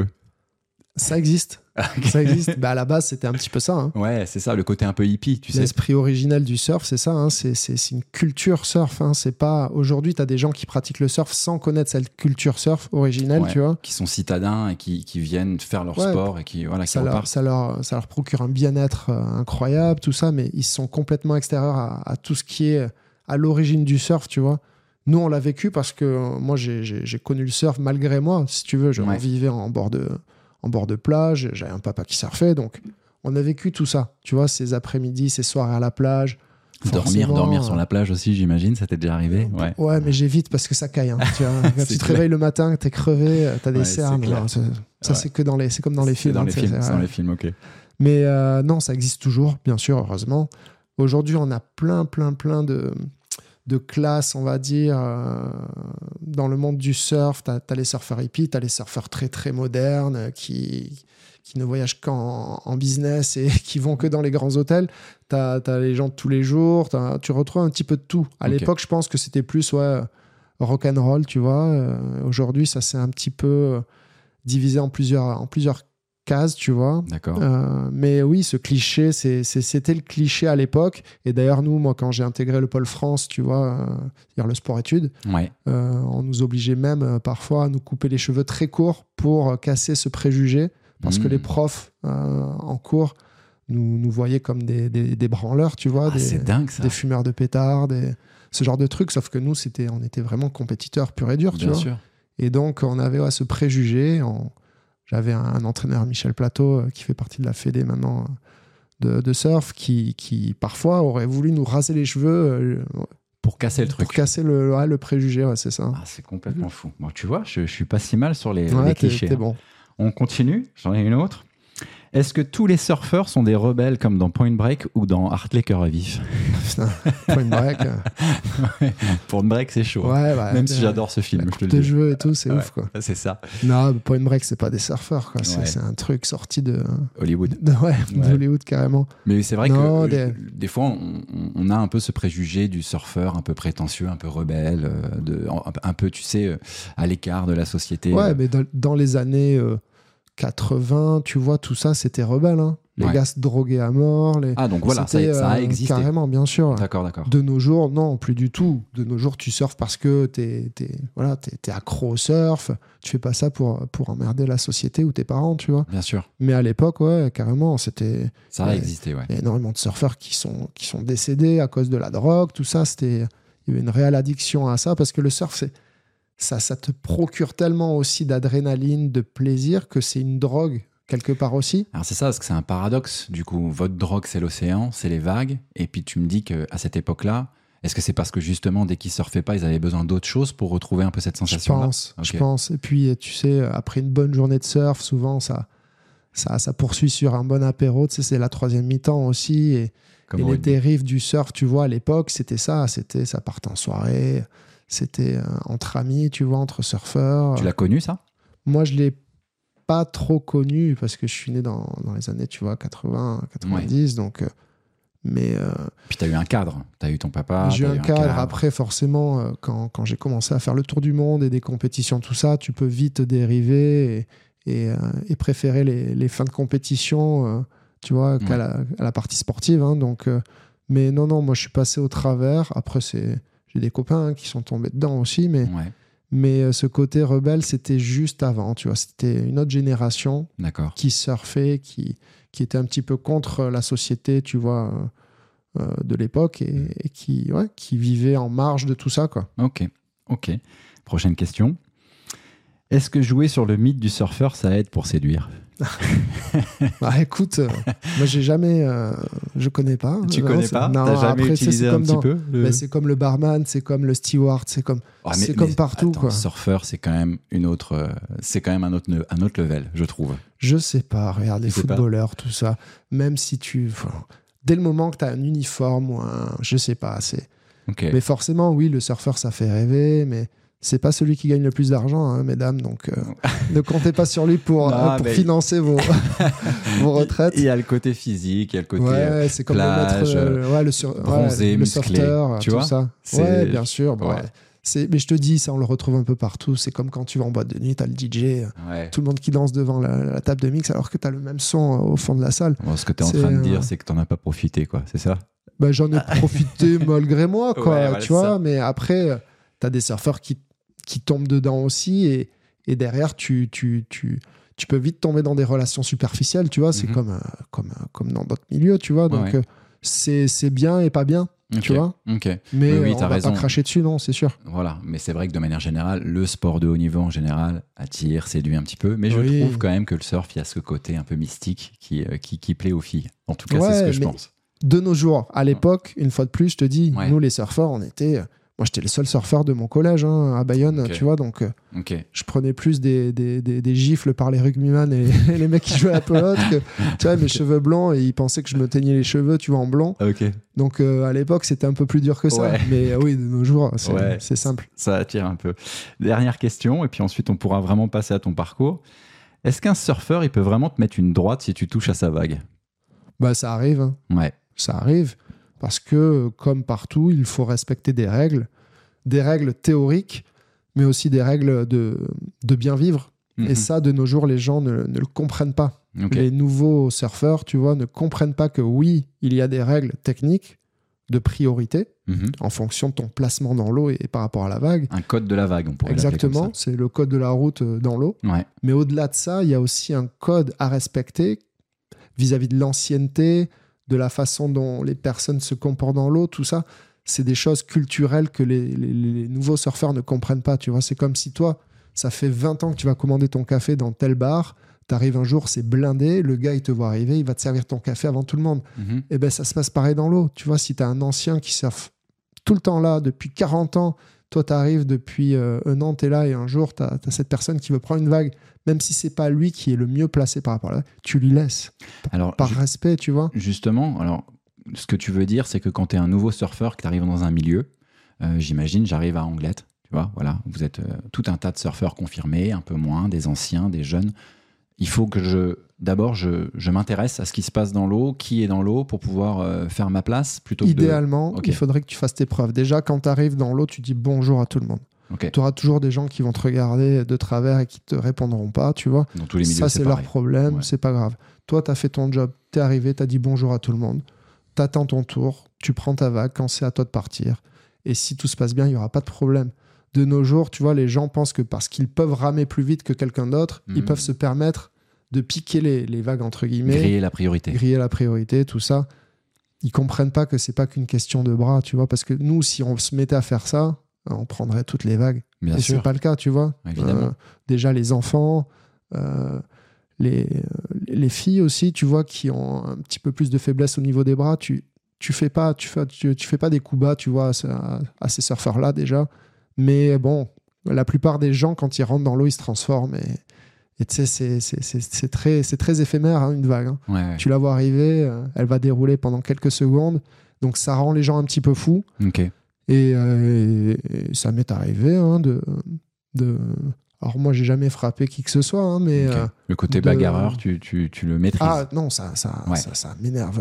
S2: Ça existe. Okay. Ça existe. Bah, à la base, c'était un petit peu ça. Hein.
S1: Ouais, c'est ça, le côté un peu hippie, tu sais.
S2: L'esprit originel du surf, c'est ça. Hein. C'est, c'est, c'est une culture surf. Hein. C'est pas... Aujourd'hui, tu as des gens qui pratiquent le surf sans connaître cette culture surf originelle,
S1: ouais,
S2: tu vois.
S1: Qui sont citadins et qui, qui viennent faire leur ouais, sport et qui, voilà, qui
S2: ça, leur, ça, leur, ça leur procure un bien-être euh, incroyable, tout ça, mais ils sont complètement extérieurs à, à tout ce qui est à l'origine du surf, tu vois. Nous, on l'a vécu parce que euh, moi, j'ai, j'ai, j'ai connu le surf malgré moi, si tu veux. Je ouais. vivais en bord de... en bord de plage, j'avais un papa qui surfait, donc on a vécu tout ça, tu vois, ces après-midi, ces soirées à la plage.
S1: Dormir, dormir euh... sur la plage aussi, j'imagine, ça t'est déjà arrivé ?
S2: Ouais, ouais mais j'évite parce que ça caille. Hein, tu vois, quand tu te réveilles le matin, t'es crevé, t'as des ouais, cernes. Non, ça, ça ouais. c'est, que dans les, c'est comme dans les
S1: c'est
S2: films.
S1: Dans
S2: hein,
S1: les films c'est, c'est dans les films, ok.
S2: Mais euh, non, ça existe toujours, bien sûr, heureusement. Aujourd'hui, on a plein, plein, plein de... de classe, on va dire, euh, dans le monde du surf. Tu as les surfeurs hippies, tu as les surfeurs très, très modernes euh, qui, qui ne voyagent qu'en en business et qui vont que dans les grands hôtels. Tu as les gens de tous les jours. Tu retrouves un petit peu de tout. À okay. l'époque, je pense que c'était plus ouais, rock'n'roll, tu vois. Euh, aujourd'hui, ça s'est un petit peu divisé en plusieurs, en plusieurs cases, tu vois.
S1: D'accord.
S2: Euh, mais oui, ce cliché, c'est, c'est, c'était le cliché à l'époque. Et d'ailleurs, nous, moi, quand j'ai intégré le Pôle France, tu vois, euh, c'est-à-dire le sport-études,
S1: ouais.
S2: euh, on nous obligeait même euh, parfois à nous couper les cheveux très courts pour euh, casser ce préjugé. Parce mmh. que les profs euh, en cours nous, nous voyaient comme des, des, des branleurs, tu vois,
S1: ah,
S2: des,
S1: c'est dingue, ça.
S2: Des fumeurs de pétards, des, ce genre de trucs. Sauf que nous, c'était, on était vraiment compétiteurs purs et durs, tu
S1: Bien
S2: vois.
S1: sûr.
S2: Et donc, on avait ouais, ce préjugé. On, J'avais un, un entraîneur, Michel Plateau, euh, qui fait partie de la Fédé maintenant euh, de, de surf, qui, qui parfois aurait voulu nous raser les cheveux. Euh,
S1: pour casser le truc.
S2: Pour casser le, ouais, le préjugé, ouais, c'est ça.
S1: Ah, c'est complètement fou. Bon, tu vois, je, je suis pas si mal sur les,
S2: ouais,
S1: les
S2: t'es,
S1: clichés.
S2: T'es
S1: hein.
S2: bon.
S1: On continue, j'en ai une autre. Est-ce que tous les surfeurs sont des rebelles comme dans Point Break ou dans Hartley Cœur à Vif ?
S2: Point Break.
S1: ouais, Point Break, c'est chaud.
S2: Ouais, bah,
S1: Même si j'adore ce film.
S2: Je te le dis. De jeu et tout, c'est
S1: ouais,
S2: ouf, quoi.
S1: C'est ça.
S2: Non, Point Break, c'est pas des surfeurs, quoi. C'est,
S1: ouais.
S2: c'est un truc sorti de
S1: Hollywood.
S2: De, ouais, ouais. d'Hollywood carrément.
S1: Mais c'est vrai
S2: non,
S1: que
S2: des...
S1: Je, des fois, on, on a un peu ce préjugé du surfeur un peu prétentieux, un peu rebelle, de, un peu, tu sais, à l'écart de la société.
S2: Ouais, mais dans, dans les années euh, quatre-vingts, tu vois, tout ça, c'était rebelle, hein. Les ouais. gars se droguaient à mort. Les...
S1: Ah, donc voilà, ça, ça a existé.
S2: Euh, carrément, bien sûr.
S1: D'accord, d'accord.
S2: De nos jours, non, plus du tout. De nos jours, tu surfes parce que t'es, t'es, voilà, t'es, t'es accro au surf. Tu fais pas ça pour, pour emmerder la société ou tes parents, tu vois.
S1: Bien sûr.
S2: Mais à l'époque, ouais, carrément, c'était...
S1: Ça a existé, ouais.
S2: Il y a énormément de surfeurs qui sont, qui sont décédés à cause de la drogue, tout ça. C'était... Il y avait une réelle addiction à ça parce que le surf, c'est... Ça, ça te procure tellement aussi d'adrénaline, de plaisir que c'est une drogue quelque part aussi.
S1: Alors c'est ça, parce que c'est un paradoxe. Du coup, votre drogue, c'est l'océan, c'est les vagues. Et puis tu me dis qu'à cette époque-là, est-ce que c'est parce que justement, dès qu'ils ne surfaient pas, ils avaient besoin d'autre chose pour retrouver un peu cette sensation-là ?
S2: Je pense,
S1: okay.
S2: je pense. Et puis, tu sais, après une bonne journée de surf, souvent, ça, ça, ça poursuit sur un bon apéro. Tu sais, c'est la troisième mi-temps aussi. Et, et les dérives du surf, tu vois, à l'époque, c'était ça. C'était, ça partait en soirée. C'était euh, entre amis, tu vois, entre surfeurs.
S1: Tu l'as connu, ça ?
S2: Moi, je l'ai pas trop connu parce que je suis né dans, dans les années, tu vois, quatre-vingts, quatre-vingt-dix. Ouais. Donc, euh, Mais, euh,
S1: Puis tu as eu un cadre, tu as eu ton papa.
S2: J'ai eu un,
S1: eu un
S2: cadre.
S1: cadre.
S2: Après, forcément, euh, quand, quand j'ai commencé à faire le tour du monde et des compétitions, tout ça, tu peux vite dériver et, et, euh, et préférer les, les fins de compétition, euh, tu vois, qu'à
S1: Ouais.
S2: la, à la partie sportive. Hein, donc, euh, mais non, non, moi, je suis passé au travers. Après, c'est, j'ai des copains hein, qui sont tombés dedans aussi, mais,
S1: Ouais.
S2: mais euh, ce côté rebelle, c'était juste avant, tu vois. C'était une autre génération
S1: D'accord.
S2: qui surfait, qui, qui était un petit peu contre la société, tu vois, euh, euh, de l'époque et, et qui, ouais, qui vivait en marge de tout ça, quoi.
S1: Ok, ok. Prochaine question. Est-ce que jouer sur le mythe du surfeur, ça aide pour séduire?
S2: Bah écoute, euh, moi j'ai jamais, euh, je connais pas.
S1: Tu
S2: Non,
S1: connais
S2: c'est-
S1: pas?
S2: Non,
S1: T'as jamais
S2: après, tu sais,
S1: utilisé
S2: c'est
S1: un
S2: comme
S1: petit
S2: dans-
S1: peu le...
S2: bah, c'est comme le barman, c'est comme le steward, c'est comme,
S1: Ah, mais-
S2: c'est comme
S1: mais
S2: partout,
S1: attends,
S2: quoi.
S1: Surfeur, c'est quand même une autre, euh, c'est quand même un autre, ne- un autre level, je trouve.
S2: Je sais pas, regarde les
S1: Tu sais pas?
S2: footballeurs, tout ça. Même si tu, enfin, dès le moment que tu as un uniforme ou un, je sais pas, c'est.
S1: Ok.
S2: Mais forcément, oui, le surfeur, ça fait rêver, mais c'est pas celui qui gagne le plus d'argent, hein, mesdames. Donc, euh, ne comptez pas sur lui pour,
S1: Non,
S2: euh, pour
S1: mais-
S2: financer vos, vos retraites.
S1: Il y a le côté physique, il y a le côté. euh,
S2: Ouais, c'est comme
S1: plage,
S2: le maître, euh, ouais, le, sur,
S1: bronzé,
S2: ouais, le
S1: musclé,
S2: sauveteur,
S1: tu
S2: tout
S1: vois,
S2: ça.
S1: c'est-
S2: Ouais, bien sûr. Bon,
S1: Ouais.
S2: ouais. C'est, mais je te dis, ça, on le retrouve un peu partout. C'est comme quand tu vas en boîte de nuit, t'as le D J,
S1: Ouais.
S2: tout le monde qui danse devant la, la table de mix alors que t'as le même son euh, au fond de la salle.
S1: Bon, ce que tu es en
S2: C'est,
S1: train de
S2: euh,
S1: dire, c'est que tu n'en as pas profité, quoi. C'est ça?
S2: Bah, j'en ai profité malgré moi, quoi,
S1: Ouais, voilà,
S2: tu
S1: c'est
S2: vois.
S1: ça.
S2: Mais après, euh, t'as des surfeurs qui, qui tombent dedans aussi et, et derrière, tu, tu, tu, tu peux vite tomber dans des relations superficielles, tu vois. C'est
S1: Mhm.
S2: comme, euh, comme, euh, comme dans d'autres milieux, tu vois. Donc,
S1: ouais.
S2: euh, c'est, c'est bien et pas bien,
S1: Ok.
S2: tu vois.
S1: Ok.
S2: Mais
S1: Mais oui,
S2: euh, on
S1: t'as
S2: va
S1: raison.
S2: pas cracher dessus, non, c'est sûr.
S1: Voilà, mais c'est vrai que de manière générale, le sport de haut niveau en général attire, séduit un petit peu. Mais je
S2: Oui.
S1: trouve quand même que le surf, il y a ce côté un peu mystique qui, euh, qui, qui plaît aux filles. En tout cas,
S2: Ouais,
S1: c'est ce que je
S2: mais-
S1: pense.
S2: De nos jours, à l'époque, une fois de plus, je te dis,
S1: Ouais.
S2: nous les surfeurs, on était. Moi, j'étais le seul surfeur de mon collège hein, à Bayonne,
S1: Ok.
S2: tu vois. Donc, euh,
S1: Ok.
S2: je prenais plus des, des, des, des gifles par les rugbyman et, et les mecs qui jouaient à la pelote que, tu vois, mes cheveux blancs et ils pensaient que je me teignais les cheveux, tu vois, en blond.
S1: Ok.
S2: Donc, euh, à l'époque, c'était un peu plus dur que ça.
S1: Ouais.
S2: Mais euh, oui, de nos jours, c'est
S1: Ouais.
S2: c'est simple.
S1: Ça attire un peu. Dernière question, et puis ensuite on pourra vraiment passer à ton parcours. Est-ce qu'un surfeur, il peut vraiment te mettre une droite si tu touches à sa vague?
S2: Bah, ça arrive. Hein.
S1: Ouais.
S2: Ça arrive. Parce que, comme partout, il faut respecter des règles. Des règles théoriques, mais aussi des règles de, de bien vivre.
S1: Mhm.
S2: Et ça, de nos jours, les gens ne, ne le comprennent pas.
S1: Ok.
S2: Les nouveaux surfeurs, tu vois, ne comprennent pas que oui, il y a des règles techniques de priorité
S1: Mhm.
S2: en fonction de ton placement dans l'eau et, et par rapport à la vague.
S1: Un code de la vague, on pourrait l'appeler
S2: Exactement,
S1: comme
S2: c'est le code de la route euh, dans l'eau.
S1: ça. Ouais.
S2: Mais au-delà de ça, il y a aussi un code à respecter vis-à-vis de l'ancienneté, de la façon dont les personnes se comportent dans l'eau, tout ça. C'est des choses culturelles que les, les- les nouveaux surfeurs ne comprennent pas. Tu vois, c'est comme si toi, ça fait vingt ans que tu vas commander ton café dans tel bar. T'arrives un jour, c'est blindé. Le gars, il te voit arriver, il va te servir ton café avant tout le monde.
S1: Mhm.
S2: Et ben, ça se passe pareil dans l'eau. Tu vois, si tu as un ancien qui surfe tout le temps là, depuis quarante ans, toi, tu arrives depuis euh, un an, tu es là, et un jour, tu as cette personne qui veut prendre une vague, même si c'est pas lui qui est le mieux placé par rapport à là, tu lui laisses.
S1: Alors,
S2: Par
S1: ju-
S2: respect, tu vois.
S1: justement, alors, ce que tu veux dire, c'est que quand tu es un nouveau surfeur, que tu arrives dans un milieu, euh, j'imagine, j'arrive à Anglette, tu vois, voilà, vous êtes euh, tout un tas de surfeurs confirmés, un peu moins, des anciens, des jeunes. Il faut que je, d'abord, je, je m'intéresse à ce qui se passe dans l'eau, qui est dans l'eau, pour pouvoir euh, faire ma place, plutôt que de...
S2: Idéalement,
S1: Ok.
S2: il faudrait que tu fasses tes preuves. Déjà, quand tu arrives dans l'eau, tu dis bonjour à tout le monde.
S1: Ok.
S2: Tu auras toujours des gens qui vont te regarder de travers et qui te répondront pas, tu vois.
S1: Dans tous les milieux,
S2: Ça,
S1: c'est
S2: c'est leur
S1: pareil.
S2: problème,
S1: Ouais.
S2: c'est pas grave. Toi, tu as fait ton job, tu es arrivé, tu as dit bonjour à tout le monde, tu attends ton tour, tu prends ta vague quand c'est à toi de partir. Et si tout se passe bien, il n'y aura pas de problème. De nos jours, tu vois, les gens pensent que parce qu'ils peuvent ramer plus vite que quelqu'un d'autre,
S1: Mhm.
S2: ils peuvent se permettre de piquer les, les vagues, entre guillemets,
S1: Griller la priorité.
S2: griller la priorité, tout ça. Ils comprennent pas que c'est pas qu'une question de bras, tu vois, parce que nous, si on se mettait à faire ça, on prendrait toutes les vagues.
S1: Bien
S2: Et
S1: sûr.
S2: c'est pas le cas, tu vois.
S1: Évidemment.
S2: Euh, déjà, les enfants, euh, les, les filles aussi, tu vois, qui ont un petit peu plus de faiblesse au niveau des bras, tu, tu fais pas, tu fais, tu, tu fais pas des coups bas, tu vois, à, à ces surfeurs-là déjà. Mais bon, la plupart des gens, quand ils rentrent dans l'eau, ils se transforment. Et et tu sais, c'est- c'est- c'est c'est très, c'est très éphémère, hein, une vague. Hein.
S1: Ouais, ouais.
S2: Tu la vois arriver, euh, elle va dérouler pendant quelques secondes. Donc ça rend les gens un petit peu fous.
S1: Ok.
S2: Et, euh, et- et ça m'est arrivé hein, de, de. Alors moi, j'ai jamais frappé qui que ce soit, hein, mais.
S1: Ok.
S2: euh,
S1: Le côté
S2: de-
S1: bagarreur, tu, tu, tu le maîtrises.
S2: ah non, ça, ça,
S1: Ouais.
S2: ça, ça m'énerve.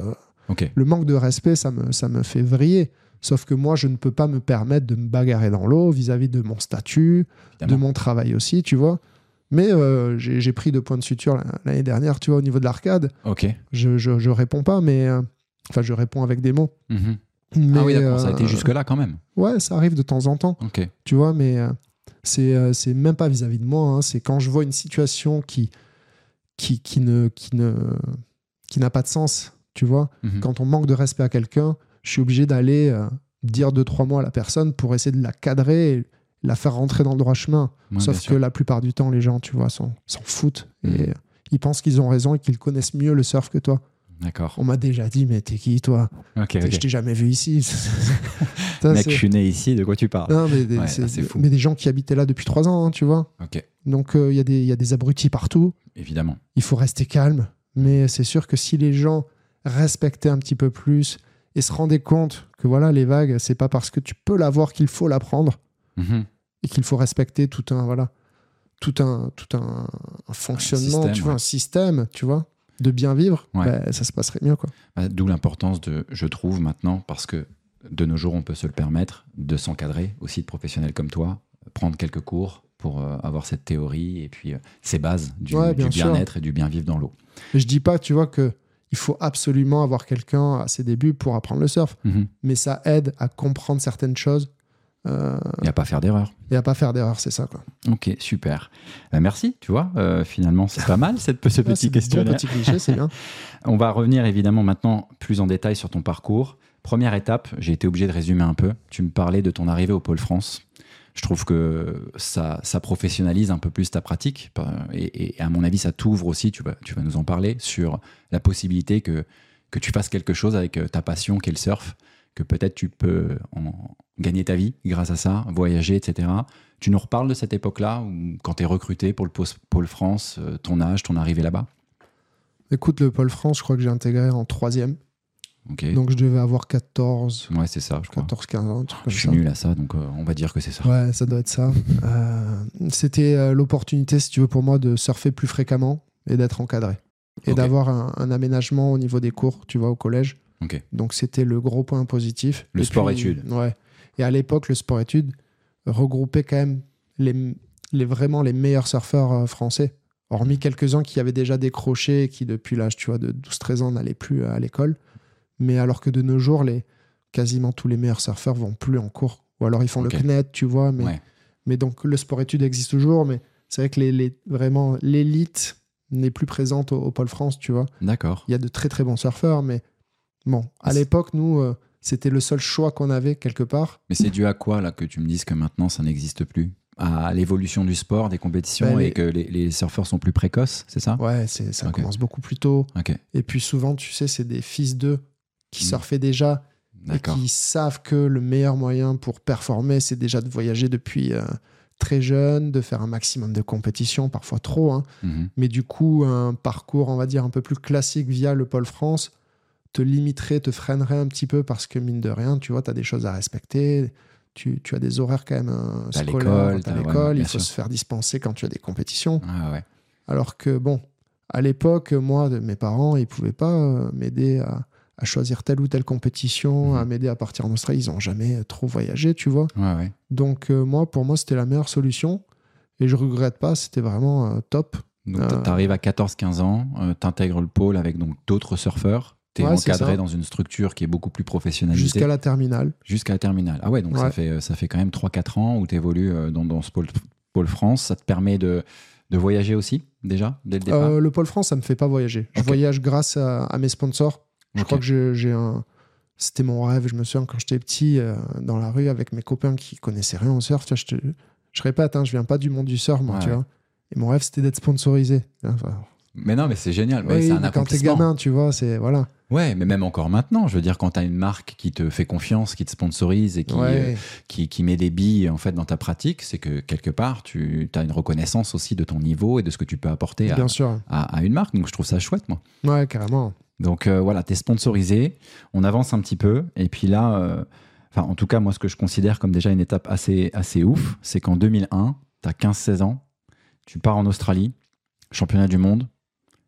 S1: Okay.
S2: Le manque de respect, ça me, ça me fait vriller. Sauf que moi, je ne peux pas me permettre de me bagarrer dans l'eau vis-à-vis de mon statut, Évidemment. de mon travail aussi, tu vois. Mais euh, j'ai, j'ai pris deux points de suture l'année dernière, tu vois, au niveau de l'arcade.
S1: Ok.
S2: Je, je, je réponds pas, mais... Euh, enfin, je réponds avec des mots.
S1: Mm-hmm.
S2: Mais,
S1: ah oui, d'accord,
S2: euh,
S1: ça a été jusque-là quand même.
S2: Ouais, ça arrive de temps en temps.
S1: Ok.
S2: Tu vois, mais euh, c'est, euh, c'est même pas vis-à-vis de moi. Hein, c'est quand je vois une situation qui, qui, qui, ne, qui, ne, qui n'a pas de sens, tu vois.
S1: Mm-hmm.
S2: Quand on manque de respect à quelqu'un, je suis obligé d'aller euh, dire deux, trois mots à la personne pour essayer de la cadrer et la faire rentrer dans le droit chemin.
S1: Ouais,
S2: Sauf que la plupart du temps, les gens, tu vois, s'en, s'en foutent. Mm. Et euh, ils pensent qu'ils ont raison et qu'ils connaissent mieux le surf que toi.
S1: D'accord.
S2: On m'a déjà dit, mais t'es qui, toi?
S1: okay,
S2: okay. Je t'ai jamais vu ici. Putain,
S1: Mec, je suis né ici, de quoi tu parles?
S2: Non, mais des,
S1: ouais,
S2: c'est,
S1: c'est fou.
S2: mais des gens qui habitaient là depuis trois ans, hein, tu vois.
S1: Okay.
S2: Donc, il euh, y, y a des abrutis partout.
S1: Évidemment.
S2: Il faut rester calme. Mais c'est sûr que si les gens respectaient un petit peu plus et se rendaient compte que voilà, les vagues, c'est pas parce que tu peux l'avoir qu'il faut la prendre
S1: mm-hmm.
S2: et qu'il faut respecter tout un, voilà, tout un, tout un, un fonctionnement, un système, tu vois, ouais. un système, tu vois. De bien vivre, ouais. bah, ça se passerait mieux, quoi.
S1: Bah, d'où l'importance de, je trouve maintenant, parce que de nos jours, on peut se le permettre, de s'encadrer aussi de professionnels comme toi, prendre quelques cours pour euh, avoir cette théorie et puis euh, ces bases du,
S2: ouais, bien
S1: du bien-être et du bien vivre dans l'eau.
S2: Mais je dis pas, tu vois, que il faut absolument avoir quelqu'un à ses débuts pour apprendre le surf,
S1: mm-hmm.
S2: mais ça aide à comprendre certaines choses.
S1: Euh, et à pas faire d'erreur.
S2: Et à pas faire d'erreur, c'est ça, quoi.
S1: Ok, super. Euh, merci, tu vois, euh, finalement, c'est pas mal cette, ce petit
S2: ouais,
S1: questionnaire.
S2: Bon petit cliché, c'est bien.
S1: On va revenir évidemment maintenant plus en détail sur ton parcours. Première étape, j'ai été obligé de résumer un peu. Tu me parlais de ton arrivée au Pôle France. Je trouve que ça, ça professionnalise un peu plus ta pratique et, et à mon avis, ça t'ouvre aussi, tu vas, tu vas nous en parler, sur la possibilité que, que tu fasses quelque chose avec ta passion qu'est le surf, que peut-être tu peux en gagner ta vie grâce à ça, voyager, et cetera. Tu nous reparles de cette époque-là, où, quand tu es recruté pour le Pôle France, ton âge, ton arrivée là-bas?
S2: Écoute, le Pôle France, je crois que j'ai intégré en troisième.
S1: Okay.
S2: Donc je devais avoir quatorze,
S1: ouais, c'est ça, je crois.
S2: quatorze quinze ans.
S1: Je suis nul à ça, donc euh, on va dire que c'est ça.
S2: Ouais, ça doit être ça. euh, c'était euh, l'opportunité, si tu veux, pour moi de surfer plus fréquemment et d'être encadré. Et okay. d'avoir un, un aménagement au niveau des cours, tu vois, au collège.
S1: Okay.
S2: Donc c'était le gros point positif.
S1: Le sport-études.
S2: Ouais. Et à l'époque, le sport-études regroupait quand même les, les, vraiment les meilleurs surfeurs euh, français. Hormis quelques-uns qui avaient déjà décroché et qui, depuis l'âge, tu vois, de douze treize ans, n'allaient plus à l'école. Mais alors que de nos jours, les, quasiment tous les meilleurs surfeurs vont plus en cours. Ou alors ils font okay. le C N E T, tu vois. Mais,
S1: ouais.
S2: mais donc le sport-études existe toujours. Mais c'est vrai que les, les, vraiment l'élite n'est plus présente au, au Pôle France, tu vois.
S1: D'accord.
S2: Il y a de très très bons surfeurs, mais bon, à
S1: c'est...
S2: l'époque, nous, euh, c'était le seul choix qu'on avait quelque part.
S1: Mais c'est dû à quoi, là, que tu me dises que maintenant, ça n'existe plus? À l'évolution du sport, des compétitions, ben, les... et que les, les surfeurs sont plus précoces, c'est ça?
S2: Ouais, c'est, ça
S1: okay.
S2: commence beaucoup plus tôt.
S1: Okay.
S2: Et puis souvent, tu sais, c'est des fils d'eux qui mmh. surfaient déjà.
S1: D'accord.
S2: Et qui savent que le meilleur moyen pour performer, c'est déjà de voyager depuis euh, très jeune, de faire un maximum de compétitions, parfois trop. Hein.
S1: Mmh.
S2: Mais du coup, un parcours, on va dire, un peu plus classique via le Pôle France te limiterait, te freinerait un petit peu parce que, mine de rien, tu vois, tu as des choses à respecter. Tu, tu as des horaires quand même euh,
S1: t'as
S2: scolaires.
S1: L'école,
S2: t'as l'école, ouais, il faut
S1: sûr.
S2: se faire dispenser quand tu as des compétitions.
S1: Ah ouais.
S2: Alors que, bon, à l'époque, moi, de mes parents, ils ne pouvaient pas euh, m'aider à... à choisir telle ou telle compétition, mmh. à m'aider à partir en Australie. Ils n'ont jamais trop voyagé, tu vois.
S1: Ouais, ouais.
S2: Donc, euh, moi, pour moi, c'était la meilleure solution. Et je ne regrette pas, c'était vraiment euh, top.
S1: Donc,
S2: euh...
S1: tu arrives à quatorze quinze ans, euh, tu intègres le pôle avec donc, d'autres surfeurs. Tu es
S2: ouais,
S1: encadré dans une structure qui est beaucoup plus professionnalisée.
S2: Jusqu'à la terminale.
S1: Jusqu'à la terminale. Ah ouais, donc ouais. Ça, fait, ça fait quand même trois quatre ans où tu évolues dans, dans ce pôle, pôle France. Ça te permet de... De voyager aussi, déjà, dès le départ?
S2: euh, Le Pôle France, ça ne me fait pas voyager. Je okay. voyage grâce à, à mes sponsors. Je okay. crois que j'ai, j'ai un... C'était mon rêve. Je me souviens quand j'étais petit, euh, dans la rue, avec mes copains qui connaissaient rien au surf. Tu vois, je, te... je répète, hein, je viens pas du monde du surf, moi, ouais. tu vois. Et mon rêve, c'était d'être sponsorisé. Enfin...
S1: Mais non, mais c'est génial.
S2: Oui,
S1: ouais, c'est un
S2: quand t'es gamin, tu vois, c'est... Voilà.
S1: Ouais, mais même encore maintenant, je veux dire, quand tu as une marque qui te fait confiance, qui te sponsorise et qui,
S2: ouais.
S1: euh, qui, qui met des billes en fait, dans ta pratique, c'est que quelque part, tu as une reconnaissance aussi de ton niveau et de ce que tu peux apporter à,
S2: Bien sûr.
S1: À, à une marque. Donc, je trouve ça chouette, moi.
S2: Ouais, carrément.
S1: Donc, euh, voilà, tu es sponsorisé, on avance un petit peu. Et puis là, euh, enfin, en tout cas, moi, ce que je considère comme déjà une étape assez, assez ouf, c'est qu'en deux mille un, tu as quinze seize ans, tu pars en Australie, championnat du monde,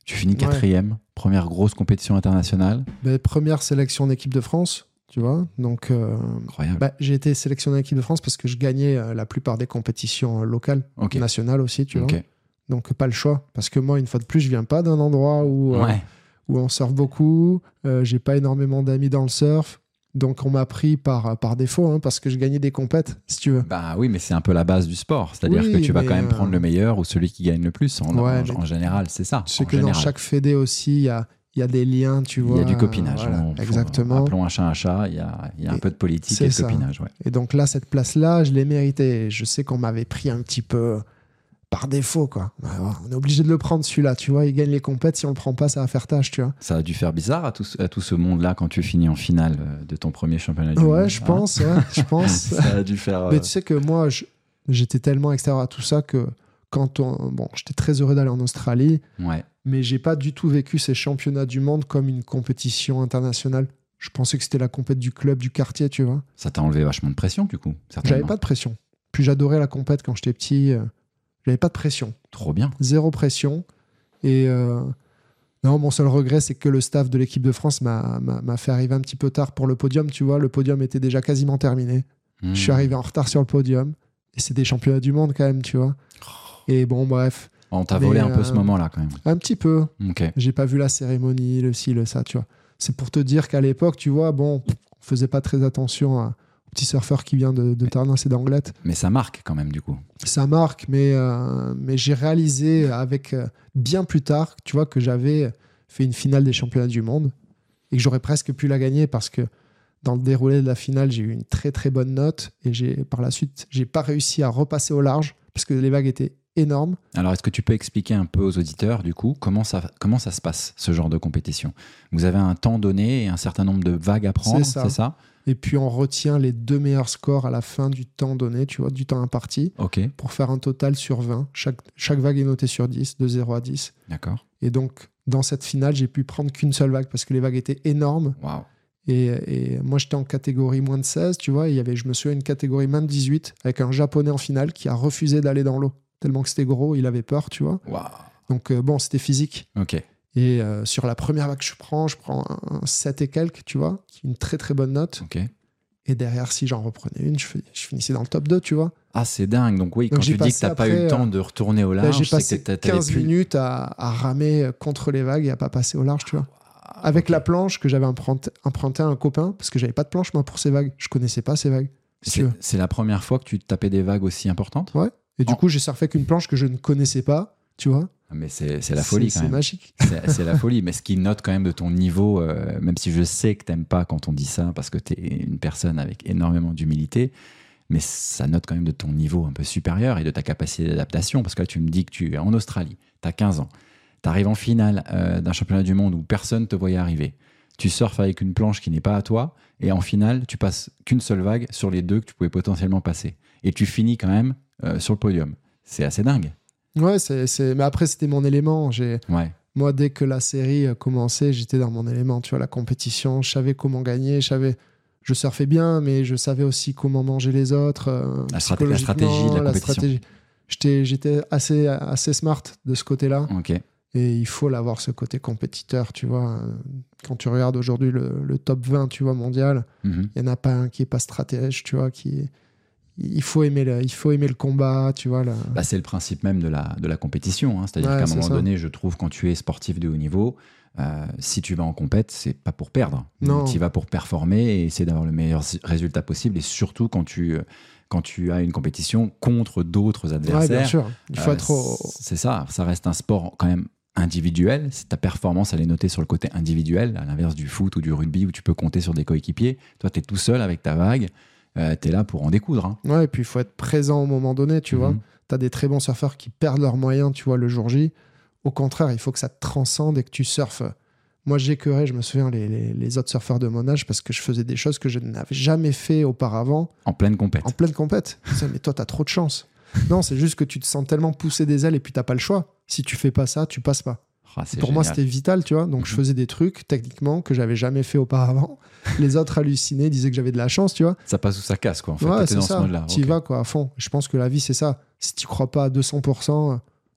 S1: Tu finis quatrième, ouais. Première grosse compétition internationale.
S2: Ben, première sélection d'équipe de France, tu vois. Donc, euh,
S1: incroyable.
S2: Ben, j'ai été sélectionné en équipe de France parce que je gagnais euh, la plupart des compétitions euh, locales, okay. nationales aussi, tu okay. vois. Donc, pas le choix. Parce que moi, une fois de plus, je viens pas d'un endroit où, euh, ouais. où on surfe beaucoup. Euh, j'ai pas énormément d'amis dans le surf. Donc, on m'a pris par, par défaut, hein, parce que je gagnais des compètes, si tu veux.
S1: Bah oui, mais c'est un peu la base du sport. C'est-à-dire oui, que tu vas quand même euh... prendre le meilleur ou celui qui gagne le plus. En, ouais, en, en général, c'est ça.
S2: Tu sais
S1: que
S2: général. Dans chaque fédé aussi, il y a, y a des liens, tu vois.
S1: Il y a du copinage.
S2: Voilà,
S1: on,
S2: exactement.
S1: Faut, appelons un chat un chat. Il y a, y a un et peu de politique et de ça. Copinage. Ouais.
S2: Et donc là, cette place-là, je l'ai méritée. Je sais qu'on m'avait pris un petit peu... par défaut, quoi. On est obligé de le prendre, celui-là, tu vois. Il gagne les compètes, si on le prend pas, ça va faire tâche, tu vois.
S1: Ça a dû faire bizarre à tout, à tout ce monde-là quand tu finis en finale de ton premier championnat du
S2: ouais,
S1: monde.
S2: Ouais, je pense, ouais, je pense.
S1: Ça a dû faire...
S2: Mais tu sais que moi, je, j'étais tellement extérieur à tout ça que quand on... Bon, j'étais très heureux d'aller en Australie,
S1: ouais.
S2: mais j'ai pas du tout vécu ces championnats du monde comme une compétition internationale. Je pensais que c'était la compète du club, du quartier, tu vois.
S1: Ça t'a enlevé vachement de pression, du coup, certainement.
S2: J'avais pas de pression. Puis j'adorais la compète quand j'étais petit... J'avais pas de pression.
S1: Trop bien.
S2: Zéro pression. Et euh, non, mon seul regret, c'est que le staff de l'équipe de France m'a, m'a, m'a fait arriver un petit peu tard pour le podium. Tu vois, le podium était déjà quasiment terminé. Mmh. Je suis arrivé en retard sur le podium. Et c'est des championnats du monde quand même, tu vois. Oh. Et bon, bref.
S1: On t'a volé Mais, un peu euh, ce moment-là quand même.
S2: Un petit peu.
S1: Okay.
S2: J'ai pas vu la cérémonie, le ci, le ça, tu vois. C'est pour te dire qu'à l'époque, tu vois, bon, on faisait pas très attention à... petit surfeur qui vient de, de Tardins et d'Anglette.
S1: Mais ça marque quand même, du coup.
S2: Ça marque, mais, euh, mais j'ai réalisé avec euh, bien plus tard, tu vois, que j'avais fait une finale des championnats du monde et que j'aurais presque pu la gagner parce que dans le déroulé de la finale, j'ai eu une très très bonne note et j'ai, par la suite, j'ai pas réussi à repasser au large parce que les vagues étaient énormes.
S1: Alors, est-ce que tu peux expliquer un peu aux auditeurs, du coup, comment ça, comment ça se passe, ce genre de compétition ? Vous avez un temps donné et un certain nombre de vagues à prendre, c'est ça, c'est ça ?
S2: Et puis, on retient les deux meilleurs scores à la fin du temps donné, tu vois, du temps imparti,
S1: okay.
S2: pour faire un total sur vingt. Chaque, chaque vague est notée sur dix, de zéro à dix.
S1: D'accord.
S2: Et donc, dans cette finale, j'ai pu prendre qu'une seule vague parce que les vagues étaient énormes.
S1: Wow.
S2: Et, et moi, j'étais en catégorie moins de seize, tu vois. Et il y avait, je me souviens, une catégorie moins de dix-huit avec un Japonais en finale qui a refusé d'aller dans l'eau. Tellement que c'était gros, il avait peur, tu vois.
S1: Wow.
S2: Donc, euh, bon, c'était physique.
S1: Ok.
S2: Et euh, sur la première vague que je prends, je prends un, un sept et quelques, tu vois, une très très bonne note.
S1: Ok.
S2: Et derrière, si j'en reprenais une, je, je finissais dans le top deux, tu vois.
S1: Ah, c'est dingue. Donc oui, Donc, quand tu dis que tu n'as pas eu le temps de retourner au large,
S2: là, j'ai passé
S1: c'est que
S2: quinze
S1: plus...
S2: minutes à, à ramer contre les vagues et à pas passer au large, tu vois. Ah, avec okay. la planche que j'avais emprunté, emprunté à un copain, parce que j'avais pas de planche, moi, pour ces vagues. Je connaissais pas ces vagues. Si
S1: c'est, c'est la première fois que tu tapais des vagues aussi importantes ?
S2: Ouais. Et du
S1: en...
S2: coup, j'ai surfé avec une planche que je ne connaissais pas, tu vois.
S1: Mais c'est, c'est la folie
S2: c'est,
S1: quand même.
S2: C'est magique.
S1: C'est, c'est la folie. Mais ce qui note quand même de ton niveau, euh, même si je sais que t'aimes pas quand on dit ça, parce que t'es une personne avec énormément d'humilité, mais ça note quand même de ton niveau un peu supérieur et de ta capacité d'adaptation. Parce que là, tu me dis que tu es en Australie, t'as quinze ans, t'arrives en finale euh, d'un championnat du monde où personne te voyait arriver. Tu surfes avec une planche qui n'est pas à toi et en finale, tu passes qu'une seule vague sur les deux que tu pouvais potentiellement passer. Et tu finis quand même euh, sur le podium. C'est assez dingue.
S2: Ouais, c'est, c'est... mais après, c'était mon élément. J'ai...
S1: Ouais.
S2: Moi, dès que la série commençait, j'étais dans mon élément. Tu vois, la compétition, je savais comment gagner. Je, savais... je surfais bien, mais je savais aussi comment manger les autres. Euh,
S1: la, straté- la stratégie de la, la compétition. Stratégie.
S2: J'étais, j'étais assez, assez smart de ce côté-là.
S1: Ok.
S2: Et il faut l'avoir, ce côté compétiteur, tu vois. Quand tu regardes aujourd'hui le, le top vingt, tu vois, mondial, il
S1: mm-hmm.
S2: n'y en a pas un qui n'est pas stratège, tu vois, qui... Il faut, aimer le, il faut aimer le combat, tu vois. Là.
S1: Bah, c'est le principe même de la, de la compétition. Hein. C'est-à-dire ouais, qu'à un moment ça. donné, je trouve, quand tu es sportif de haut niveau, euh, si tu vas en compète, c'est pas pour perdre.
S2: Non.
S1: Tu y vas pour performer et essayer d'avoir le meilleur résultat possible. Et surtout quand tu, quand tu as une compétition contre d'autres adversaires.
S2: Ouais, bien sûr. Il faut
S1: euh,
S2: être au...
S1: C'est ça. Ça reste un sport quand même individuel. C'est ta performance, elle est notée sur le côté individuel, à l'inverse du foot ou du rugby où tu peux compter sur des coéquipiers. Toi, tu es tout seul avec ta vague. Euh, t'es là pour en découdre. Hein.
S2: Ouais, et puis il faut être présent au moment donné, tu mm-hmm. vois. T'as des très bons surfeurs qui perdent leurs moyens, tu vois, le jour J. Au contraire, il faut que ça te transcende et que tu surfes. Moi, j'écœurais, je me souviens, les, les, les autres surfeurs de mon âge parce que je faisais des choses que je n'avais jamais fait auparavant.
S1: En pleine compète.
S2: En pleine compète. Je disais, mais toi, t'as trop de chance. Non, c'est juste que tu te sens tellement pousser des ailes et puis t'as pas le choix. Si tu fais pas ça, tu passes pas.
S1: Ah,
S2: pour
S1: génial.
S2: Moi, c'était vital, tu vois. Donc, mm-hmm. je faisais des trucs, techniquement, que j'avais jamais fait auparavant. Les autres hallucinaient, disaient que j'avais de la chance, tu vois.
S1: Ça passe ou ça casse, quoi. En fait,
S2: ouais,
S1: t'étais
S2: c'est
S1: dans
S2: ça.
S1: ce mode-là.
S2: Tu y
S1: okay.
S2: vas, quoi, à fond. Je pense que la vie, c'est ça. Si tu crois pas à deux cents pour cent,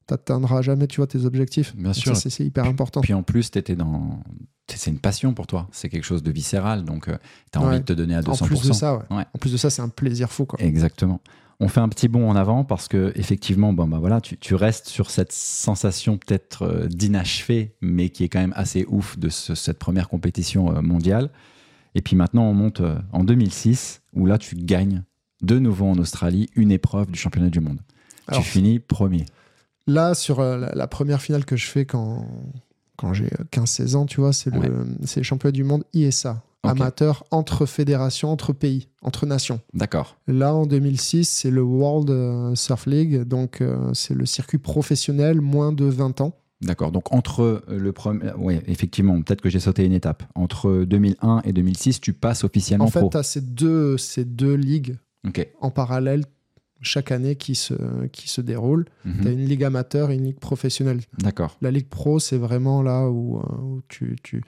S2: t'atteindras jamais, tu vois, tes objectifs.
S1: Bien
S2: Donc
S1: sûr.
S2: ça, c'est, c'est hyper important.
S1: Puis en plus, t'étais dans... c'est une passion pour toi. C'est quelque chose de viscéral. Donc, euh, tu as envie
S2: Ouais.
S1: de te donner à deux cents
S2: En
S1: pour cent.
S2: plus de ça, ouais.
S1: Ouais.
S2: En plus de ça, c'est un plaisir fou, quoi.
S1: Exactement. On fait un petit bond en avant parce que effectivement, bon, bah voilà, tu, tu restes sur cette sensation peut-être euh, d'inachevé, mais qui est quand même assez ouf de ce- cette première compétition euh, mondiale. Et puis maintenant, on monte euh, en deux mille six, où là, tu gagnes de nouveau en Australie une épreuve du championnat du monde.
S2: Alors,
S1: tu finis premier.
S2: Là, sur euh, la, la première finale que je fais quand, quand j'ai quinze seize ans, tu vois, c'est,
S1: Ouais.
S2: le, c'est les championnats du monde I S A,
S1: Ok.
S2: amateur entre fédérations, entre pays, entre nations.
S1: D'accord.
S2: Là, en deux mille six, c'est le World euh, Surf League, donc euh, c'est le circuit professionnel moins de vingt ans.
S1: D'accord. Donc, entre euh, le premier. Oui, effectivement, peut-être que j'ai sauté une étape. Entre deux mille un et deux mille six, tu passes officiellement
S2: En fait,
S1: pro.
S2: tu as ces deux, ces deux ligues
S1: Ok.
S2: en parallèle chaque année qui se, qui se déroulent.
S1: Mhm.
S2: Tu as une ligue amateur et une ligue professionnelle.
S1: D'accord.
S2: La ligue pro, c'est vraiment là où, euh, où tu, tu,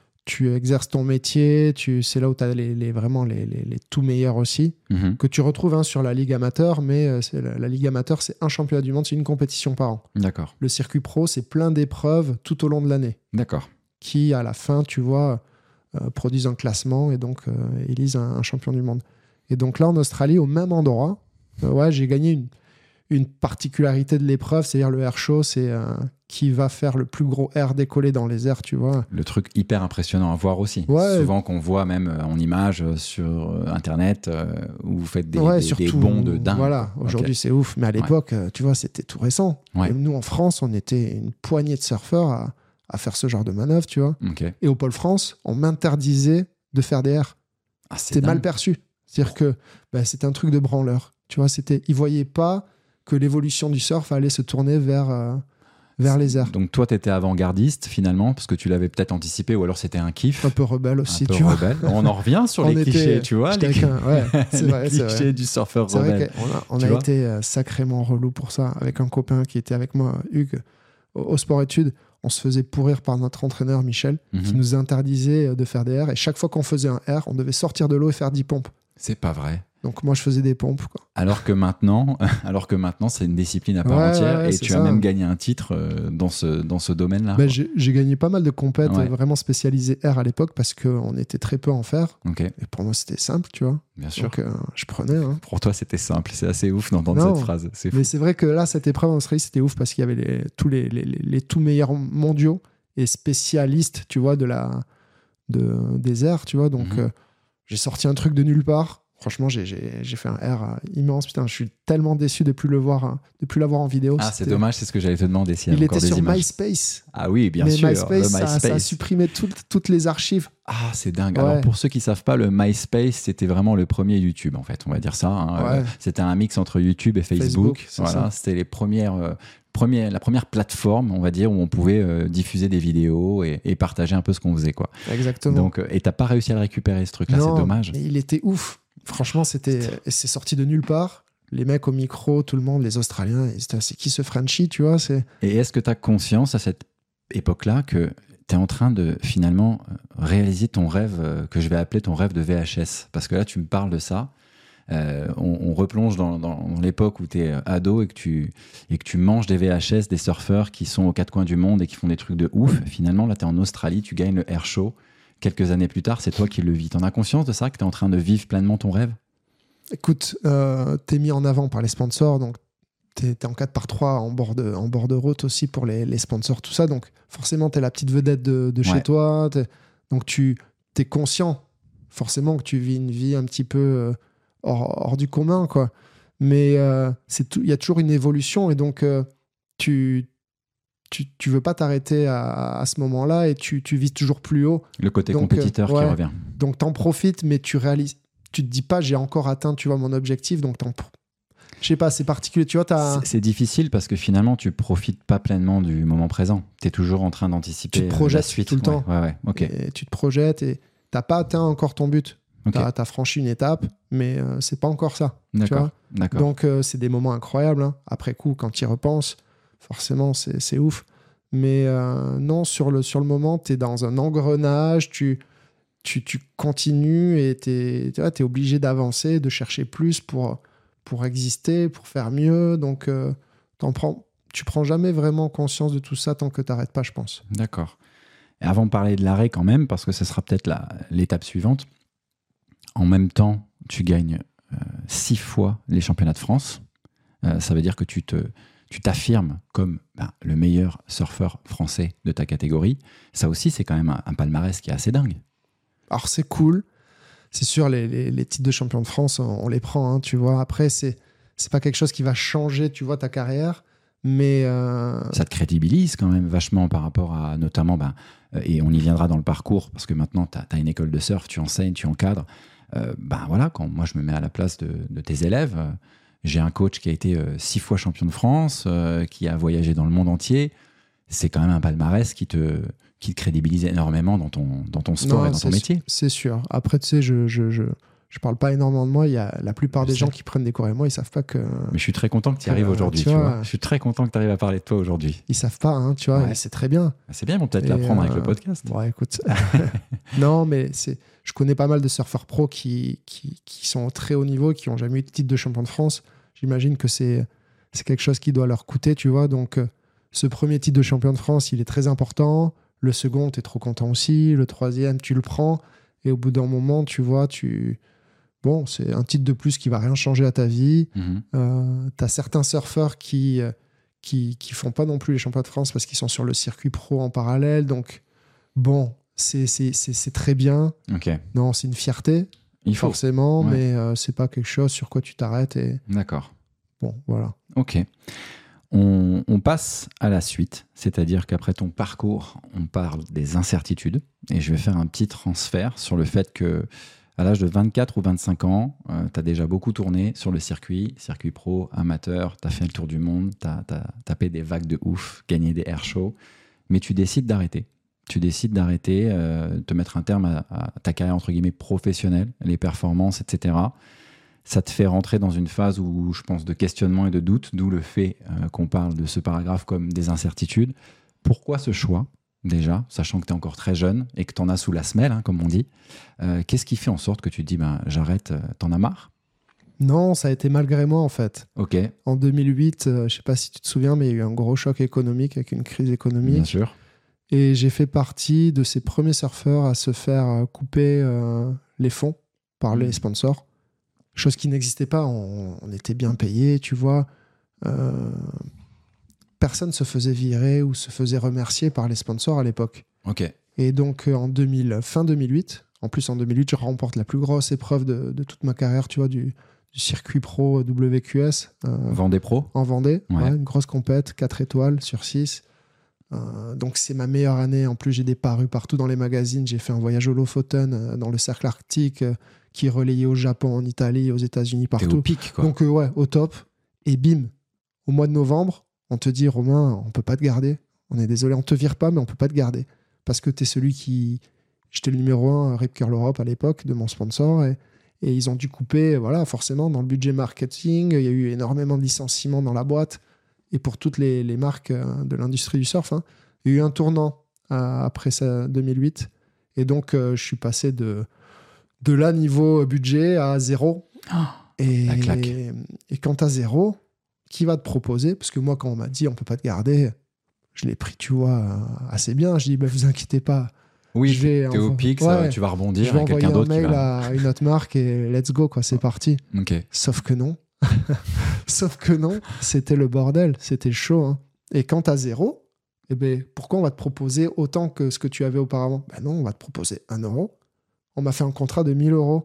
S2: tu exerces ton métier, tu, c'est là où tu as les, les, vraiment les, les, les tout meilleurs aussi,
S1: Mhm.
S2: que tu retrouves hein, sur la ligue amateur, mais euh, c'est la, la ligue amateur, c'est un championnat du monde, c'est une compétition par an.
S1: D'accord.
S2: Le circuit pro, c'est plein d'épreuves tout au long de l'année,
S1: D'accord.
S2: qui à la fin, tu vois, euh, produisent un classement et donc euh, élisent un, un champion du monde. Et donc là, en Australie, au même endroit, euh, ouais, j'ai gagné une, une particularité de l'épreuve, c'est-à-dire le air show, c'est euh, qui va faire le plus gros air décollé dans les airs, tu vois.
S1: Le truc hyper impressionnant à voir aussi.
S2: Ouais.
S1: Souvent qu'on voit même euh, en images euh, sur euh, Internet euh, où vous faites des,
S2: ouais,
S1: des,
S2: surtout,
S1: des bonds de dingue.
S2: Voilà,
S1: quoi.
S2: aujourd'hui
S1: Ok.
S2: c'est ouf, mais à l'époque, euh, tu vois, c'était tout récent.
S1: Ouais.
S2: Et nous, en France, on était une poignée de surfeurs à, à faire ce genre de manœuvre, tu vois.
S1: Ok.
S2: Et au Pôle France, on m'interdisait de faire des airs.
S1: Ah, c'est
S2: C'était mal
S1: dingue.
S2: perçu. C'est-à-dire que bah, c'était un truc de branleur. Tu vois, c'était, ils voyaient pas que l'évolution du surf allait se tourner vers, euh, vers les airs.
S1: Donc toi, tu étais avant-gardiste finalement, parce que tu l'avais peut-être anticipé, ou alors c'était un kiff.
S2: Un peu rebelle aussi,
S1: un peu
S2: tu vois.
S1: rebelle. On en revient sur
S2: On
S1: les
S2: était-
S1: clichés, tu vois.
S2: j'étais
S1: Les,
S2: avec un- ouais, c'est
S1: les
S2: vrai, c'est
S1: clichés
S2: vrai.
S1: du surfeur
S2: C'est vrai
S1: rebelle.
S2: qu'on a, on
S1: Tu
S2: a
S1: vois
S2: été euh, sacrément relou pour ça, avec un copain qui était avec moi, Hugues, au, au sport-études. On se faisait pourrir par notre entraîneur, Michel,
S1: Mhm.
S2: qui nous interdisait euh, de faire des airs. Et chaque fois qu'on faisait un air, on devait sortir de l'eau et faire dix pompes.
S1: C'est pas vrai.
S2: Donc moi, je faisais des pompes, quoi.
S1: Alors que maintenant, alors que maintenant, c'est une discipline à part
S2: Ouais,
S1: entière,
S2: ouais, ouais,
S1: et
S2: c'est
S1: tu as
S2: ça.
S1: même gagné un titre euh, dans ce dans ce domaine-là.
S2: Ben,
S1: quoi.
S2: j'ai, j'ai gagné pas mal de compètes
S1: Ouais.
S2: euh, vraiment spécialisées air à l'époque parce qu'on était très peu à en faire.
S1: Ok,
S2: Et pour moi, c'était simple, tu vois.
S1: bien sûr.
S2: Donc euh, je prenais. Hein.
S1: Pour toi, c'était simple. C'est assez ouf d'entendre
S2: Non.
S1: cette phrase. C'est fou.
S2: Mais c'est vrai que là, cette épreuve en Australie, c'était ouf parce qu'il y avait les, tous les, les, les, les tout meilleurs mondiaux et spécialistes, tu vois, de la, de, des airs, tu vois. Donc,
S1: Mhm.
S2: euh, j'ai sorti un truc de nulle part. Franchement, j'ai, j'ai, j'ai fait un air euh, immense. Putain, je suis tellement déçu de plus le voir, hein, de plus l'avoir en vidéo.
S1: Ah, c'est
S2: C'était-
S1: dommage, c'est ce que j'allais te demander s'il y
S2: Il
S1: avait encore
S2: était
S1: des
S2: sur
S1: images.
S2: MySpace.
S1: Ah oui, bien
S2: mais
S1: sûr.
S2: MySpace,
S1: le
S2: ça,
S1: MySpace.
S2: ça a supprimé tout- toutes les archives.
S1: Ah, c'est dingue.
S2: Ouais.
S1: Alors, pour ceux qui savent pas, le MySpace, c'était vraiment le premier YouTube, en fait. On va dire ça. hein.
S2: Ouais.
S1: Euh, c'était un mix entre YouTube et Facebook.
S2: Facebook, c'est
S1: voilà,
S2: ça.
S1: c'était les premières, euh, premières, la première plateforme, on va dire, où on pouvait euh, diffuser des vidéos et, et partager un peu ce qu'on faisait, quoi.
S2: Exactement.
S1: Donc, euh, et t'as pas réussi à le récupérer, ce truc-là. C'est
S2: Non,
S1: dommage.
S2: mais il était ouf. Franchement, c'était, et c'est sorti de nulle part. Les mecs au micro, tout le monde, les Australiens, ils étaient, c'est qui ce Frenchie, tu vois, c'est...
S1: Et est-ce que tu as conscience à cette époque-là que tu es en train de finalement euh, réaliser ton rêve, euh, que je vais appeler ton rêve de V H S? Parce que là, tu me parles de ça. Euh, on, on replonge dans, dans l'époque où tu es ado et que, tu, et que tu manges des V H S, des surfeurs qui sont aux quatre coins du monde et qui font des trucs de ouf. Finalement, là, tu es en Australie, tu gagnes le Air Show. Quelques années plus tard, c'est toi qui le vis. T'en as conscience de ça, que tu es en train de vivre pleinement ton rêve?
S2: Écoute, euh, t'es mis en avant par les sponsors, donc t'es, t'es en quatre par trois en bord de, en bord de route aussi pour les, les sponsors, tout ça. Donc forcément, t'es la petite vedette de, de chez
S1: Ouais.
S2: toi. t'es- donc tu t'es conscient, forcément, que tu vis une vie un petit peu euh, hors, hors du commun, quoi. Mais euh, c'est tout, il y a toujours une évolution et donc euh, tu, tu tu veux pas t'arrêter à, à ce moment-là et tu, tu vises toujours plus haut.
S1: Le côté
S2: Donc,
S1: compétiteur
S2: euh, ouais.
S1: qui revient.
S2: Donc t'en profites, mais tu réalises, tu te dis pas j'ai encore atteint, tu vois, mon objectif, donc t'en, je sais pas, c'est particulier, tu vois, t'as,
S1: C'est c'est difficile parce que finalement, tu profites pas pleinement du moment présent. Tu es toujours en train d'anticiper
S2: Tu te
S1: euh,
S2: projettes
S1: la suite.
S2: tout le
S1: Ouais,
S2: temps.
S1: Ouais, ouais, ok.
S2: et tu te projettes et t'as pas atteint encore ton but.
S1: Ok.
S2: T'as, t'as franchi une étape, mais euh, c'est pas encore ça. tu
S1: D'accord.
S2: vois.
S1: D'accord.
S2: Donc euh, c'est des moments incroyables. hein. Après coup, quand tu y repenses, forcément, c'est, c'est ouf. Mais euh, non, sur le, sur le moment, tu es dans un engrenage, tu, tu, tu continues et tu es obligé d'avancer, de chercher plus pour, pour exister, pour faire mieux. Donc, euh, t'en prends. tu prends jamais vraiment conscience de tout ça tant que tu n'arrêtes pas, je pense.
S1: D'accord. Et avant de parler de l'arrêt quand même, parce que ce sera peut-être la, l'étape suivante, en même temps, tu gagnes euh, six fois les championnats de France. Euh, ça veut dire que tu, te, tu t'affirmes comme ben, le meilleur surfeur français de ta catégorie. Ça aussi, c'est quand même un, un palmarès qui est assez dingue.
S2: Alors, c'est cool. C'est sûr, les, les, les titres de champion de France, on, on les prend, hein, tu vois. Après, c'est, c'est pas quelque chose qui va changer, tu vois, ta carrière. Mais euh...
S1: ça te crédibilise quand même vachement par rapport à notamment, ben, et on y viendra dans le parcours, parce que maintenant, tu as une école de surf, tu enseignes, tu encadres. Euh, ben voilà, quand moi je me mets à la place de, de tes élèves, euh, j'ai un coach qui a été euh, six fois champion de France, euh, qui a voyagé dans le monde entier. C'est quand même un palmarès qui te, qui te crédibilise énormément dans ton, dans ton sport
S2: non,
S1: et dans ton métier.
S2: C'est sûr. Après, tu sais, je, je, je, je parle pas énormément de moi. Il y a la plupart
S1: Je
S2: des
S1: sais.
S2: gens qui prennent des cours avec moi, ils savent pas que.
S1: Mais je suis très content que tu y arrives
S2: Euh,
S1: aujourd'hui.
S2: tu
S1: Tu
S2: vois,
S1: vois. Je suis très content que tu arrives à parler de toi aujourd'hui.
S2: Ils savent pas, hein, tu vois,
S1: Ouais.
S2: et c'est très bien.
S1: C'est bien, ils vont peut-être
S2: Et,
S1: l'apprendre
S2: euh,
S1: avec le podcast.
S2: Bon, écoute. Non, mais c'est. Je connais pas mal de surfeurs pros qui, qui, qui sont au très haut niveau, qui ont jamais eu de titre de champion de France. J'imagine que c'est, c'est quelque chose qui doit leur coûter, tu vois. Donc, euh, ce premier titre de champion de France, il est très important. Le second, tu es trop content aussi. Le troisième, tu le prends. Et au bout d'un moment, tu vois, tu. Bon, c'est un titre de plus qui va rien changer à ta vie.
S1: Mm-hmm.
S2: Euh, tu as certains surfeurs qui, qui, qui font pas non plus les championnats de France parce qu'ils sont sur le circuit pro en parallèle. Donc, bon, c'est, c'est, c'est, c'est très bien.
S1: Ok.
S2: Non, c'est une fierté,
S1: Il faut.
S2: forcément,
S1: Ouais.
S2: mais euh, c'est pas quelque chose sur quoi tu t'arrêtes. Et
S1: D'accord.
S2: bon, voilà.
S1: Ok. On, on passe à la suite, c'est-à-dire qu'après ton parcours, on parle des incertitudes. Et je vais faire un petit transfert sur le fait que à l'âge de vingt-quatre ou vingt-cinq ans, euh, tu as déjà beaucoup tourné sur le circuit, circuit pro, amateur, tu as fait le tour du monde, tu as tapé des vagues de ouf, gagné des air shows, mais tu décides d'arrêter. Tu décides d'arrêter, euh, de te mettre un terme à, à ta carrière entre guillemets professionnelle, les performances, et cetera. Ça te fait rentrer dans une phase où je pense de questionnement et de doute, d'où le fait euh, qu'on parle de ce paragraphe comme des incertitudes. Pourquoi ce choix ? Déjà, sachant que tu es encore très jeune et que tu en as sous la semelle, hein, comme on dit. Euh, qu'est-ce qui fait en sorte que tu te dis ben, j'arrête, euh, t'en as marre ?
S2: Non, ça a été malgré moi, en fait.
S1: Ok,
S2: En deux mille huit, euh, je sais pas si tu te souviens, mais il y a eu un gros choc économique avec une crise
S1: bien
S2: économique.
S1: sûr.
S2: Et j'ai fait partie de ces premiers surfeurs à se faire euh, couper euh, les fonds par
S1: Mmh.
S2: les sponsors. Chose qui n'existait pas. On, on était bien payé, tu vois. Euh, personne se faisait virer ou se faisait remercier par les sponsors à l'époque.
S1: Ok,
S2: Et donc, euh, en deux mille, fin deux mille huit, en plus en deux mille huit, je remporte la plus grosse épreuve de, de toute ma carrière, tu vois, du, du circuit pro W Q S euh,
S1: Vendée Pro.
S2: en Vendée.
S1: Ouais.
S2: Ouais, une grosse compète, quatre étoiles sur six. Euh, donc, c'est ma meilleure année. En plus, j'ai des parus partout dans les magazines. J'ai fait un voyage au Lofoten, euh, dans le cercle arctique, euh, qui est relayé au Japon, en Italie, aux États-Unis,
S1: T'es
S2: partout.
S1: au pic, quoi.
S2: Donc, euh, ouais, au top. Et bim, au mois de novembre, on te dit, Romain, on peut pas te garder. On est désolé, on te vire pas, mais on peut pas te garder. Parce que tu es celui qui. J'étais le numéro un à Rip Curl Europe à l'époque de mon sponsor. Et, et ils ont dû couper, voilà, forcément, dans le budget marketing. Il y a eu énormément de licenciements dans la boîte. Et pour toutes les, les marques euh, de l'industrie du surf, hein. Il y a eu un tournant euh, après ça, deux mille huit. Et donc, euh, je suis passé de, de là, niveau budget, à zéro.
S1: Oh,
S2: et,
S1: la claque.
S2: et quand tu as zéro, qui va te proposer ? Parce que moi, quand on m'a dit on peut pas te garder, je l'ai pris, tu vois, assez bien. Je dis, bah, vous inquiétez pas.
S1: Oui,
S2: je vais
S1: t'es au
S2: envo-
S1: pic, ça,
S2: Ouais.
S1: tu vas
S2: Je
S1: rebondir
S2: vais
S1: avec
S2: envoyer
S1: quelqu'un
S2: un
S1: d'autre qui
S2: mail
S1: va...
S2: à une autre marque et let's go, quoi, c'est parti.
S1: Ok,
S2: Sauf que non. Sauf que non, c'était le bordel, c'était chaud. Hein. Et quand t'as zéro, eh ben, pourquoi on va te proposer autant que ce que tu avais auparavant ? Ben non, on va te proposer un euro. On m'a fait un contrat de mille euros.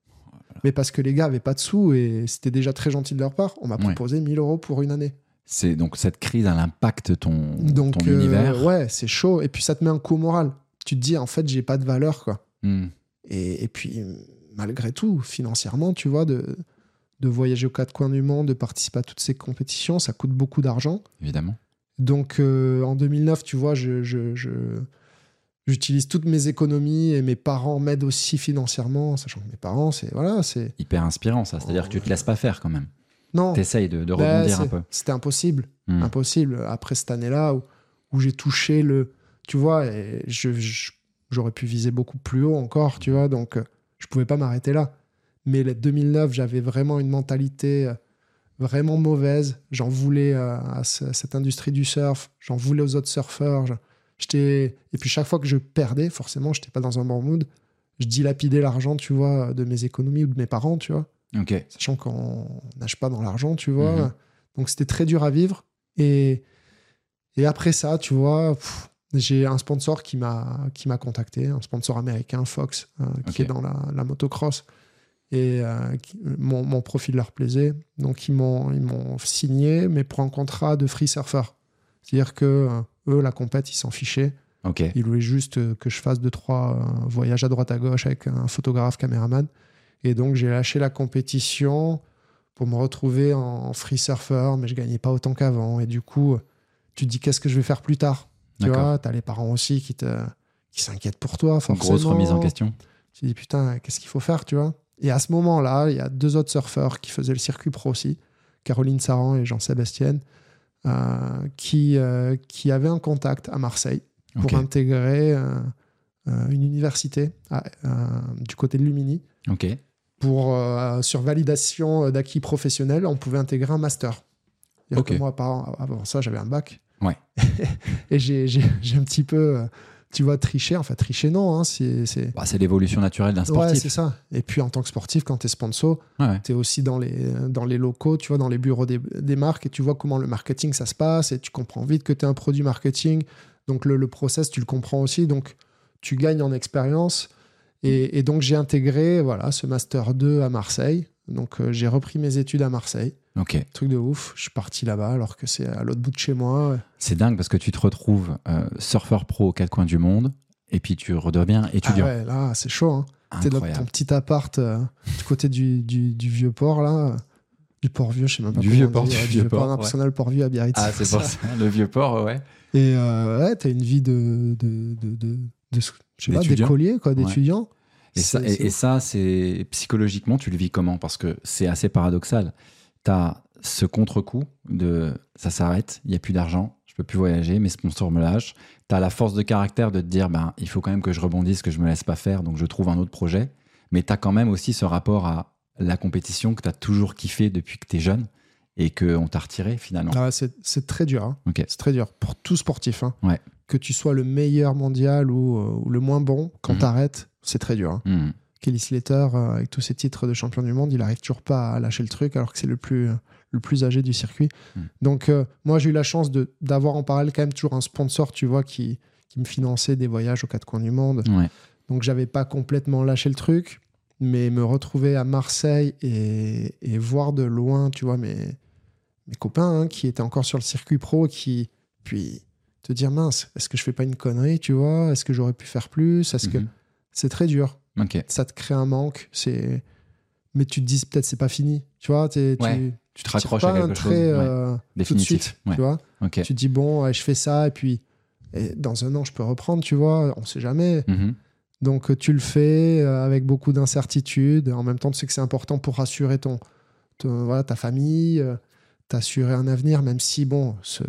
S2: Mais parce que les gars avaient pas de sous et c'était déjà très gentil de leur part, on m'a
S1: Ouais.
S2: proposé mille euros pour une année.
S1: c'est donc cette crise, elle impacte ton,
S2: Donc,
S1: ton
S2: euh,
S1: univers.
S2: ouais, c'est chaud. Et puis ça te met un coup au moral. Tu te dis, en fait, j'ai pas de valeur, quoi.
S1: Hmm.
S2: Et, et puis, malgré tout, financièrement, tu vois, de, de voyager aux quatre coins du monde, de participer à toutes ces compétitions, ça coûte beaucoup d'argent.
S1: Évidemment.
S2: Donc, euh, en deux mille neuf, tu vois, je, je, je- j'utilise toutes mes économies et mes parents m'aident aussi financièrement, sachant que mes parents, c'est... Voilà, c'est...
S1: Hyper inspirant, ça. C'est-à-dire que tu te laisses pas faire quand même.
S2: Non,
S1: T'essayes de, de
S2: ben,
S1: rebondir
S2: c'est-
S1: un peu.
S2: c'était impossible.
S1: Hmm.
S2: Impossible. Après cette année-là, où, où j'ai touché le... Tu vois, et je, je- j'aurais pu viser beaucoup plus haut encore, tu vois, donc euh, je pouvais pas m'arrêter là. Mais le deux mille neuf, j'avais vraiment une mentalité euh, vraiment mauvaise. J'en voulais euh, à, ce, à cette industrie du surf. J'en voulais aux autres surfeurs. Je, j'étais... Et puis chaque fois que je perdais, forcément, je n'étais pas dans un bon mood. Je dilapidais l'argent, tu vois, de mes économies ou de mes parents, tu vois.
S1: Okay.
S2: Sachant qu'on nage pas dans l'argent, tu vois.
S1: Mm-hmm.
S2: Donc c'était très dur à vivre. Et, et après ça, tu vois, pff, j'ai un sponsor qui m'a, qui m'a contacté, un sponsor américain, Fox, euh, qui
S1: okay.
S2: est dans la, la motocross. Et euh, qui, mon, mon profil leur plaisait. Donc ils m'ont, ils m'ont signé, mais pour un contrat de free surfer. C'est-à-dire que euh, eux, la compète, ils s'en fichaient.
S1: Okay.
S2: Ils voulaient juste que je fasse deux, trois euh, voyages à droite à gauche avec un photographe, caméraman. Et donc, j'ai lâché la compétition pour me retrouver en free surfer, mais je gagnais pas autant qu'avant. Et du coup, tu te dis, qu'est-ce que je vais faire plus tard ? Tu vois, t'as les parents aussi qui, te, qui s'inquiètent pour toi, forcément.
S1: Grosse remise en question.
S2: Tu te dis, putain, qu'est-ce qu'il faut faire, tu vois ? Et à ce moment-là, il y a deux autres surfeurs qui faisaient le circuit pro aussi, Caroline Saran et Jean-Sébastien, euh, qui, euh, qui avaient un contact à Marseille pour okay. intégrer euh, euh, une université à, euh, du côté de Lumini.
S1: Ok.
S2: Pour, euh, sur validation d'acquis professionnels, on pouvait intégrer un master. Okay. Que moi, avant ça, j'avais un bac.
S1: Ouais.
S2: Et j'ai, j'ai, j'ai un petit peu, tu vois, triché. Enfin, triché, non. Hein, c'est, c'est...
S1: Bah, c'est l'évolution naturelle d'un sportif.
S2: Ouais, c'est ça. Et puis, en tant que sportif, quand tu es sponsor,
S1: ouais.
S2: tu es aussi dans les, dans les locaux, tu vois, dans les bureaux des, des marques, et tu vois comment le marketing, ça se passe, et tu comprends vite que tu es un produit marketing. Donc, le, le process, tu le comprends aussi. Donc, tu gagnes en expérience. Et, et donc, j'ai intégré voilà, ce Master deux à Marseille. Donc, euh, j'ai repris mes études à Marseille.
S1: Ok.
S2: Truc de ouf. Je suis parti là-bas alors que c'est à l'autre bout de chez moi.
S1: C'est dingue parce que tu te retrouves euh, surfeur pro aux quatre coins du monde et puis tu redeviens étudiant.
S2: Ah ouais, là, c'est chaud. Hein. T'es dans ton petit appart euh, du côté du, du, du vieux port, là. Du port vieux, je sais même pas
S1: du
S2: comment
S1: vieux
S2: on
S1: port,
S2: dit.
S1: Du
S2: Du
S1: vieux
S2: vieux
S1: port,
S2: port.
S1: ouais.
S2: On a le port vieux à Biarritz.
S1: Ah, c'est pour ça. Le vieux port, ouais.
S2: Et euh, ouais, t'as une vie de, de, de, de, de je sais pas, d'écolier, quoi, d'étudiant.
S1: Ouais. Et ça, et, et ça, c'est psychologiquement, tu le vis comment ? Parce que c'est assez paradoxal. T'as ce contre-coup de ça s'arrête, il n'y a plus d'argent, je peux plus voyager, mes sponsors me lâchent. Tu as la force de caractère de te dire ben, il faut quand même que je rebondisse, que je me laisse pas faire, donc je trouve un autre projet. Mais tu as quand même aussi ce rapport à la compétition que tu as toujours kiffé depuis que tu es jeune et qu'on t'a retiré finalement.
S2: Ah, c'est, c'est très dur. Hein.
S1: Okay.
S2: C'est très dur pour tout sportif. Hein.
S1: Ouais.
S2: Que tu sois le meilleur mondial ou, euh, ou le moins bon, quand mmh. tu arrêtes, c'est très dur. Hein.
S1: Mmh.
S2: Kelly Slater, euh, avec tous ses titres de champion du monde, il n'arrive toujours pas à lâcher le truc alors que c'est le plus, euh, le plus âgé du circuit. Mmh. Donc, euh, moi, j'ai eu la chance de, d'avoir en parallèle quand même toujours un sponsor, tu vois, qui, qui me finançait des voyages aux quatre coins du monde.
S1: Ouais.
S2: Donc, j'avais pas complètement lâché le truc, mais me retrouver à Marseille et, et voir de loin, tu vois, mes, mes copains hein, qui étaient encore sur le circuit pro, qui, puis te dire, mince, est-ce que je fais pas une connerie, tu vois ? Est-ce que j'aurais pu faire plus ? Est-ce mmh. que... C'est très dur.
S1: Okay.
S2: Ça te crée un manque, c'est... mais tu te dis peut-être c'est pas fini, tu vois, t'es,
S1: ouais.
S2: tu,
S1: tu te raccroches à quelque
S2: trait,
S1: chose
S2: euh,
S1: ouais. définitif,
S2: tout de suite,
S1: ouais.
S2: tu vois.
S1: Okay.
S2: Tu te dis bon, ouais, je fais ça et puis et dans un an je peux reprendre, tu vois, on sait jamais.
S1: Mm-hmm.
S2: Donc tu le fais euh, avec beaucoup d'incertitudes. En même temps, tu sais que c'est important pour rassurer ton, ton voilà ta famille, euh, t'assurer un avenir, même si bon ce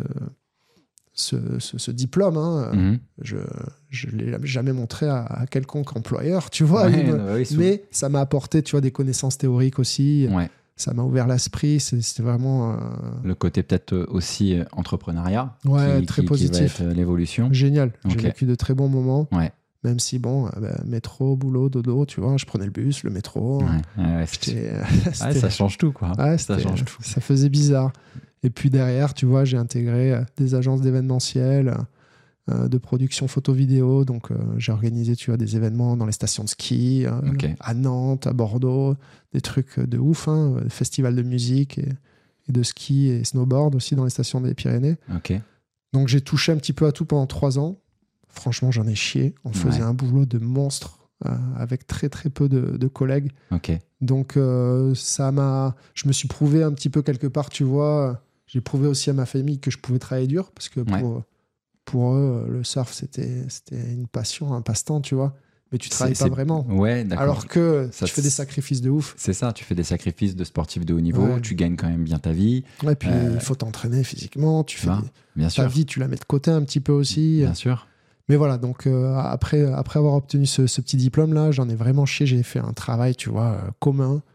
S2: Ce, ce, ce diplôme, hein, mmh. je ne l'ai jamais montré à, à quelconque employeur, tu vois.
S1: Ouais,
S2: me,
S1: bah oui,
S2: mais ça m'a apporté, tu vois, des connaissances théoriques aussi.
S1: Ouais.
S2: Ça m'a ouvert l'esprit. C'est, c'était vraiment... Euh...
S1: Le côté peut-être aussi entrepreneuriat.
S2: Ouais,
S1: qui,
S2: très
S1: qui,
S2: positif.
S1: Qui va être l'évolution.
S2: Génial.
S1: Okay.
S2: J'ai vécu de très bons moments.
S1: Ouais.
S2: Même si, bon, bah, métro, boulot, dodo, tu vois, je prenais le bus, le métro.
S1: Ouais, ouais, ouais, ça change tout, quoi.
S2: Ouais,
S1: ça change tout.
S2: Ça faisait bizarre. Et puis derrière, tu vois, j'ai intégré des agences d'événementiel, euh, de production photo-vidéo. Donc, euh, j'ai organisé, tu vois, des événements dans les stations de ski, euh,
S1: okay.
S2: à Nantes, à Bordeaux, des trucs de ouf, hein, festivals de musique et, et de ski et snowboard aussi dans les stations des Pyrénées.
S1: Okay.
S2: Donc, j'ai touché un petit peu à tout pendant trois ans. Franchement, j'en ai chié. On faisait ouais. un boulot de monstre euh, avec très, très peu de, de collègues.
S1: Okay.
S2: Donc, euh, ça m'a... Je me suis prouvé un petit peu quelque part, tu vois... J'ai prouvé aussi à ma famille que je pouvais travailler dur parce que pour,
S1: ouais.
S2: pour eux, le surf, c'était, c'était une passion, un passe-temps, tu vois. Mais tu travailles
S1: c'est,
S2: pas
S1: c'est...
S2: vraiment.
S1: Ouais, d'accord.
S2: Alors que
S1: ça,
S2: tu fais des sacrifices de ouf.
S1: C'est ça, tu fais des sacrifices de sportif de haut niveau,
S2: ouais.
S1: tu gagnes quand même bien ta vie.
S2: Ouais, puis
S1: euh...
S2: il faut t'entraîner physiquement, tu fais
S1: bah,
S2: des...
S1: bien
S2: ta
S1: sûr.
S2: vie, tu la mets de côté un petit peu aussi.
S1: Bien sûr.
S2: Mais voilà, donc euh, après, après avoir obtenu ce, ce petit diplôme-là, j'en ai vraiment chié. J'ai fait un travail, tu vois, euh, commun.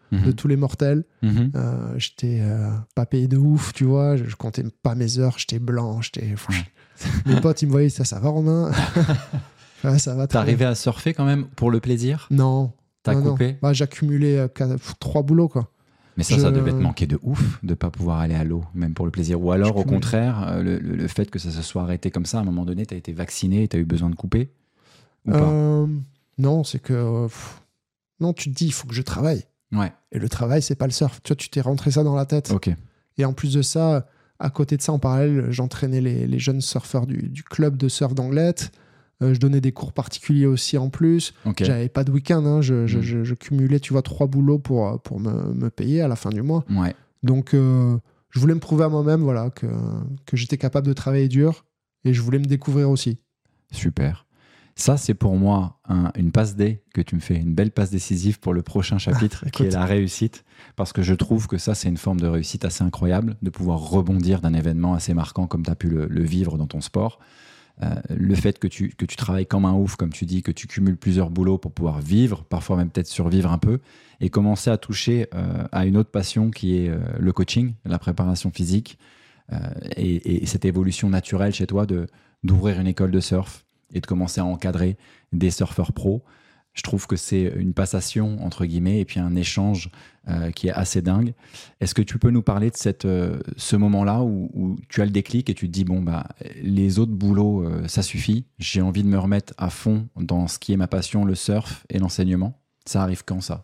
S2: mmh. de tous les mortels. Mmh. Euh, j'étais euh, pas payé de ouf, tu vois. Je, je comptais pas mes heures. J'étais blanc. J'étais... Mmh. Mes potes, ils me voyaient, ça, ça va, Romain? Ouais, ça va.
S1: T'arrivais à surfer quand même pour le plaisir?
S2: Non.
S1: T'as
S2: non,
S1: coupé?
S2: Non. Bah, j'accumulais euh, quatre, trois boulots, quoi.
S1: Mais ça,
S2: je...
S1: ça devait te manquer de ouf de pas pouvoir aller à l'eau, même pour le plaisir. Ou alors, au
S2: cumule.
S1: contraire, le, le, le fait que ça se soit arrêté comme ça, à un moment donné, t'as été vacciné et t'as eu besoin de couper? Ou pas?
S2: euh, Non, c'est que... Euh, pff, non, tu te dis, il faut que je travaille.
S1: Ouais.
S2: Et le travail, c'est pas le surf. Tu vois, tu t'es rentré ça dans la tête.
S1: Ok.
S2: Et en plus de ça, à côté de ça, en parallèle, j'entraînais les, les jeunes surfeurs du, du club de surf d'Anglette. Euh, je donnais des cours particuliers aussi en plus.
S1: Okay.
S2: J'avais pas de week-end. Hein. Je,
S1: mmh.
S2: je, je, je cumulais, tu vois, trois boulots pour, pour me, me payer à la fin du mois.
S1: Ouais.
S2: Donc, euh, je voulais me prouver à moi-même voilà, que, que j'étais capable de travailler dur et je voulais me découvrir aussi.
S1: Super. Ça, c'est pour moi un, une passe D que tu me fais, une belle passe décisive pour le prochain chapitre, ah, qui est la réussite. Parce que je trouve que ça, c'est une forme de réussite assez incroyable, de pouvoir rebondir d'un événement assez marquant comme tu as pu le, le vivre dans ton sport. Euh, le fait que tu, que tu travailles comme un ouf, comme tu dis, que tu cumules plusieurs boulots pour pouvoir vivre, parfois même peut-être survivre un peu, et commencer à toucher euh, à une autre passion qui est euh, le coaching, la préparation physique, euh, et, et cette évolution naturelle chez toi de, d'ouvrir une école de surf et de commencer à encadrer des surfeurs pros. Je trouve que c'est une passation, entre guillemets, et puis un échange euh, qui est assez dingue. Est-ce que tu peux nous parler de cette, euh, ce moment-là où, où tu as le déclic et tu te dis, bon, bah, les autres boulots, euh, ça suffit. J'ai envie de me remettre à fond dans ce qui est ma passion, le surf et l'enseignement. Ça arrive quand, ça?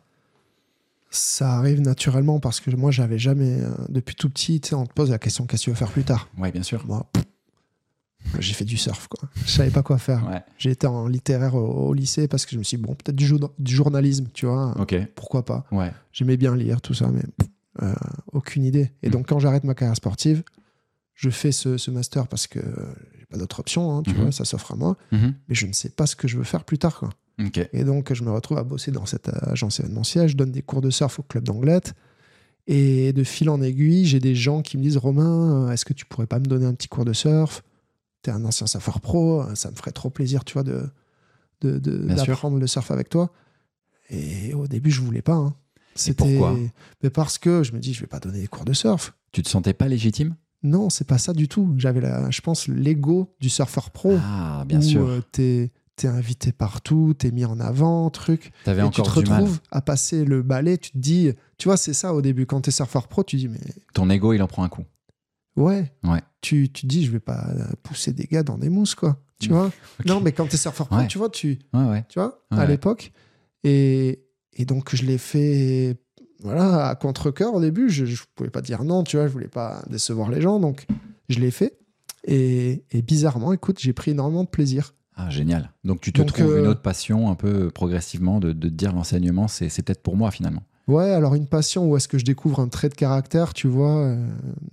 S2: Ça arrive naturellement parce que moi, j'avais jamais... Euh, depuis tout petit, tu sais, on te pose la question, qu'est-ce que tu veux faire plus tard?
S1: Oui, bien sûr.
S2: Moi, pff, j'ai fait du surf, quoi. Je savais pas quoi faire.
S1: Ouais.
S2: J'ai été en littéraire au, au lycée parce que je me suis dit, bon, peut-être du, jou- du journalisme, tu vois.
S1: Okay.
S2: Pourquoi pas.
S1: Ouais.
S2: J'aimais bien lire, tout ça, mais euh, aucune idée. Et mmh. donc, quand j'arrête ma carrière sportive, je fais ce, ce master parce que j'ai pas d'autre option, hein, tu mmh. vois, ça s'offre à moi. Mmh. Mais je ne sais pas ce que je veux faire plus tard, quoi.
S1: Okay.
S2: Et donc, je me retrouve à bosser dans cette agence événementielle. Je donne des cours de surf au club d'Anglette. Et de fil en aiguille, j'ai des gens qui me disent, Romain, est-ce que tu pourrais pas me donner un petit cours de surf? T'es un ancien surfeur pro, ça me ferait trop plaisir, tu vois, de, de, de, d'apprendre sûr. le surf avec toi. Et au début, je voulais pas. Hein.
S1: C'était... Et pourquoi?
S2: Mais parce que je me dis, je vais pas donner des cours de surf.
S1: Tu te sentais pas légitime?
S2: Non, c'est pas ça du tout. J'avais, la, je pense, l'ego du surfeur pro.
S1: Ah, bien
S2: où,
S1: sûr.
S2: Euh, t'es, t'es invité partout, t'es mis en avant, truc.
S1: T'avais
S2: et
S1: encore
S2: tu te
S1: du mal.
S2: retrouves à passer le balai, tu te dis... Tu vois, c'est ça au début. Quand t'es surfeur pro, tu dis, mais...
S1: Ton ego, il en prend un coup.
S2: Ouais.
S1: ouais.
S2: Tu, tu te dis, je vais pas pousser des gars dans des mousses, quoi. Tu vois okay. Non, mais quand t'es surfeur pro,
S1: ouais.
S2: tu vois, tu,
S1: ouais, ouais.
S2: tu vois,
S1: ouais,
S2: à
S1: ouais.
S2: l'époque. Et, et donc, je l'ai fait, voilà, à contre-cœur au début. Je, je pouvais pas dire non, tu vois, je voulais pas décevoir les gens. Donc, je l'ai fait. Et, et bizarrement, écoute, j'ai pris énormément de plaisir.
S1: Ah, génial. Donc, tu te donc, trouves euh... une autre passion un peu progressivement de, de te dire l'enseignement, c'est, c'est peut-être pour moi, finalement.
S2: Ouais, alors une passion où est-ce que je découvre un trait de caractère, tu vois, euh,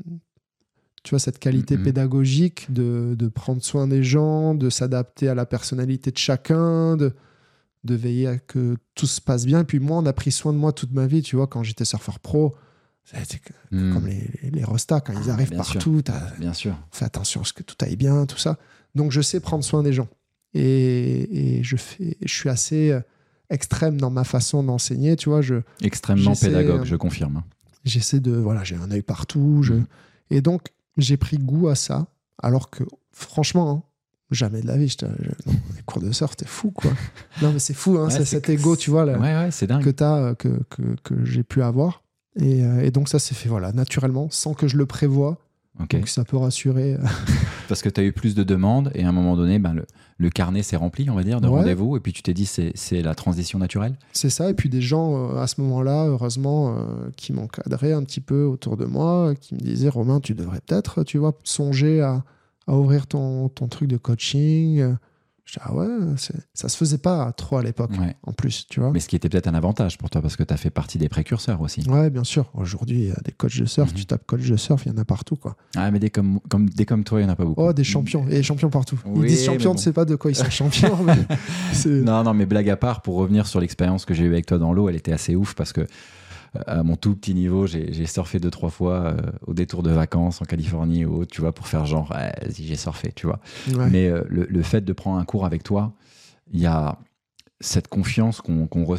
S2: tu vois cette qualité mm-hmm. pédagogique de, de prendre soin des gens, de s'adapter à la personnalité de chacun, de, de veiller à que tout se passe bien. Et puis moi, on a pris soin de moi toute ma vie, tu vois, quand j'étais surfeur pro, c'était mm. comme les, les, les Rostas, quand ils arrivent
S1: bien
S2: partout,
S1: bien sûr.
S2: Fais attention à ce que tout aille bien, tout ça. Donc je sais prendre soin des gens. Et, et je, fais, je suis assez... extrême dans ma façon d'enseigner, tu vois. Je,
S1: Extrêmement pédagogue, je confirme.
S2: J'essaie de... Voilà, j'ai un œil partout. Je, mmh. Et donc, j'ai pris goût à ça, alors que, franchement, hein, jamais de la vie, je, je, non, les cours de surf, t'es fou, quoi. Non, mais c'est fou, hein, ouais, c'est, c'est cet ego, tu vois, là,
S1: ouais, ouais, c'est dingue.
S2: que, t'as, que, que, que j'ai pu avoir. Et, et donc, ça s'est fait, voilà, naturellement, sans que je le prévoie. Okay. Donc ça peut rassurer.
S1: Parce que tu as eu plus de demandes et à un moment donné, ben, le, le carnet s'est rempli, on va dire, de ouais. rendez-vous. Et puis tu t'es dit, c'est, c'est la transition naturelle.
S2: C'est ça. Et puis des gens, euh, à ce moment-là, heureusement, euh, qui m'encadraient un petit peu autour de moi, qui me disaient, Romain, tu devrais peut-être, tu vois, songer à, à ouvrir ton, ton truc de coaching. Je dis, ah ouais, c'est... ça se faisait pas trop à l'époque, ouais. en plus, tu vois.
S1: Mais ce qui était peut-être un avantage pour toi, parce que tu as fait partie des précurseurs aussi.
S2: Ouais, bien sûr. Aujourd'hui, il y a des coachs de surf, mm-hmm. tu tapes coach de surf, il y en a partout, quoi.
S1: Ah, mais des comme, comme, des comme toi, il n'y en a pas beaucoup.
S2: Oh, des champions, et des champions partout.
S1: Oui,
S2: ils disent champions, bon. Tu ne sais pas de quoi ils sont champions. mais c'est...
S1: Non, non, mais blague à part, pour revenir sur l'expérience que j'ai eue avec toi dans l'eau, elle était assez ouf, parce que à mon tout petit niveau, j'ai, j'ai surfé deux, trois fois euh, au détour de vacances en Californie ou autre, tu vois, pour faire genre, ouais, vas-y, j'ai surfé, tu vois. Ouais. Mais euh, le, le fait de prendre un cours avec toi, il y a cette confiance qu'on, qu'on ressent, tu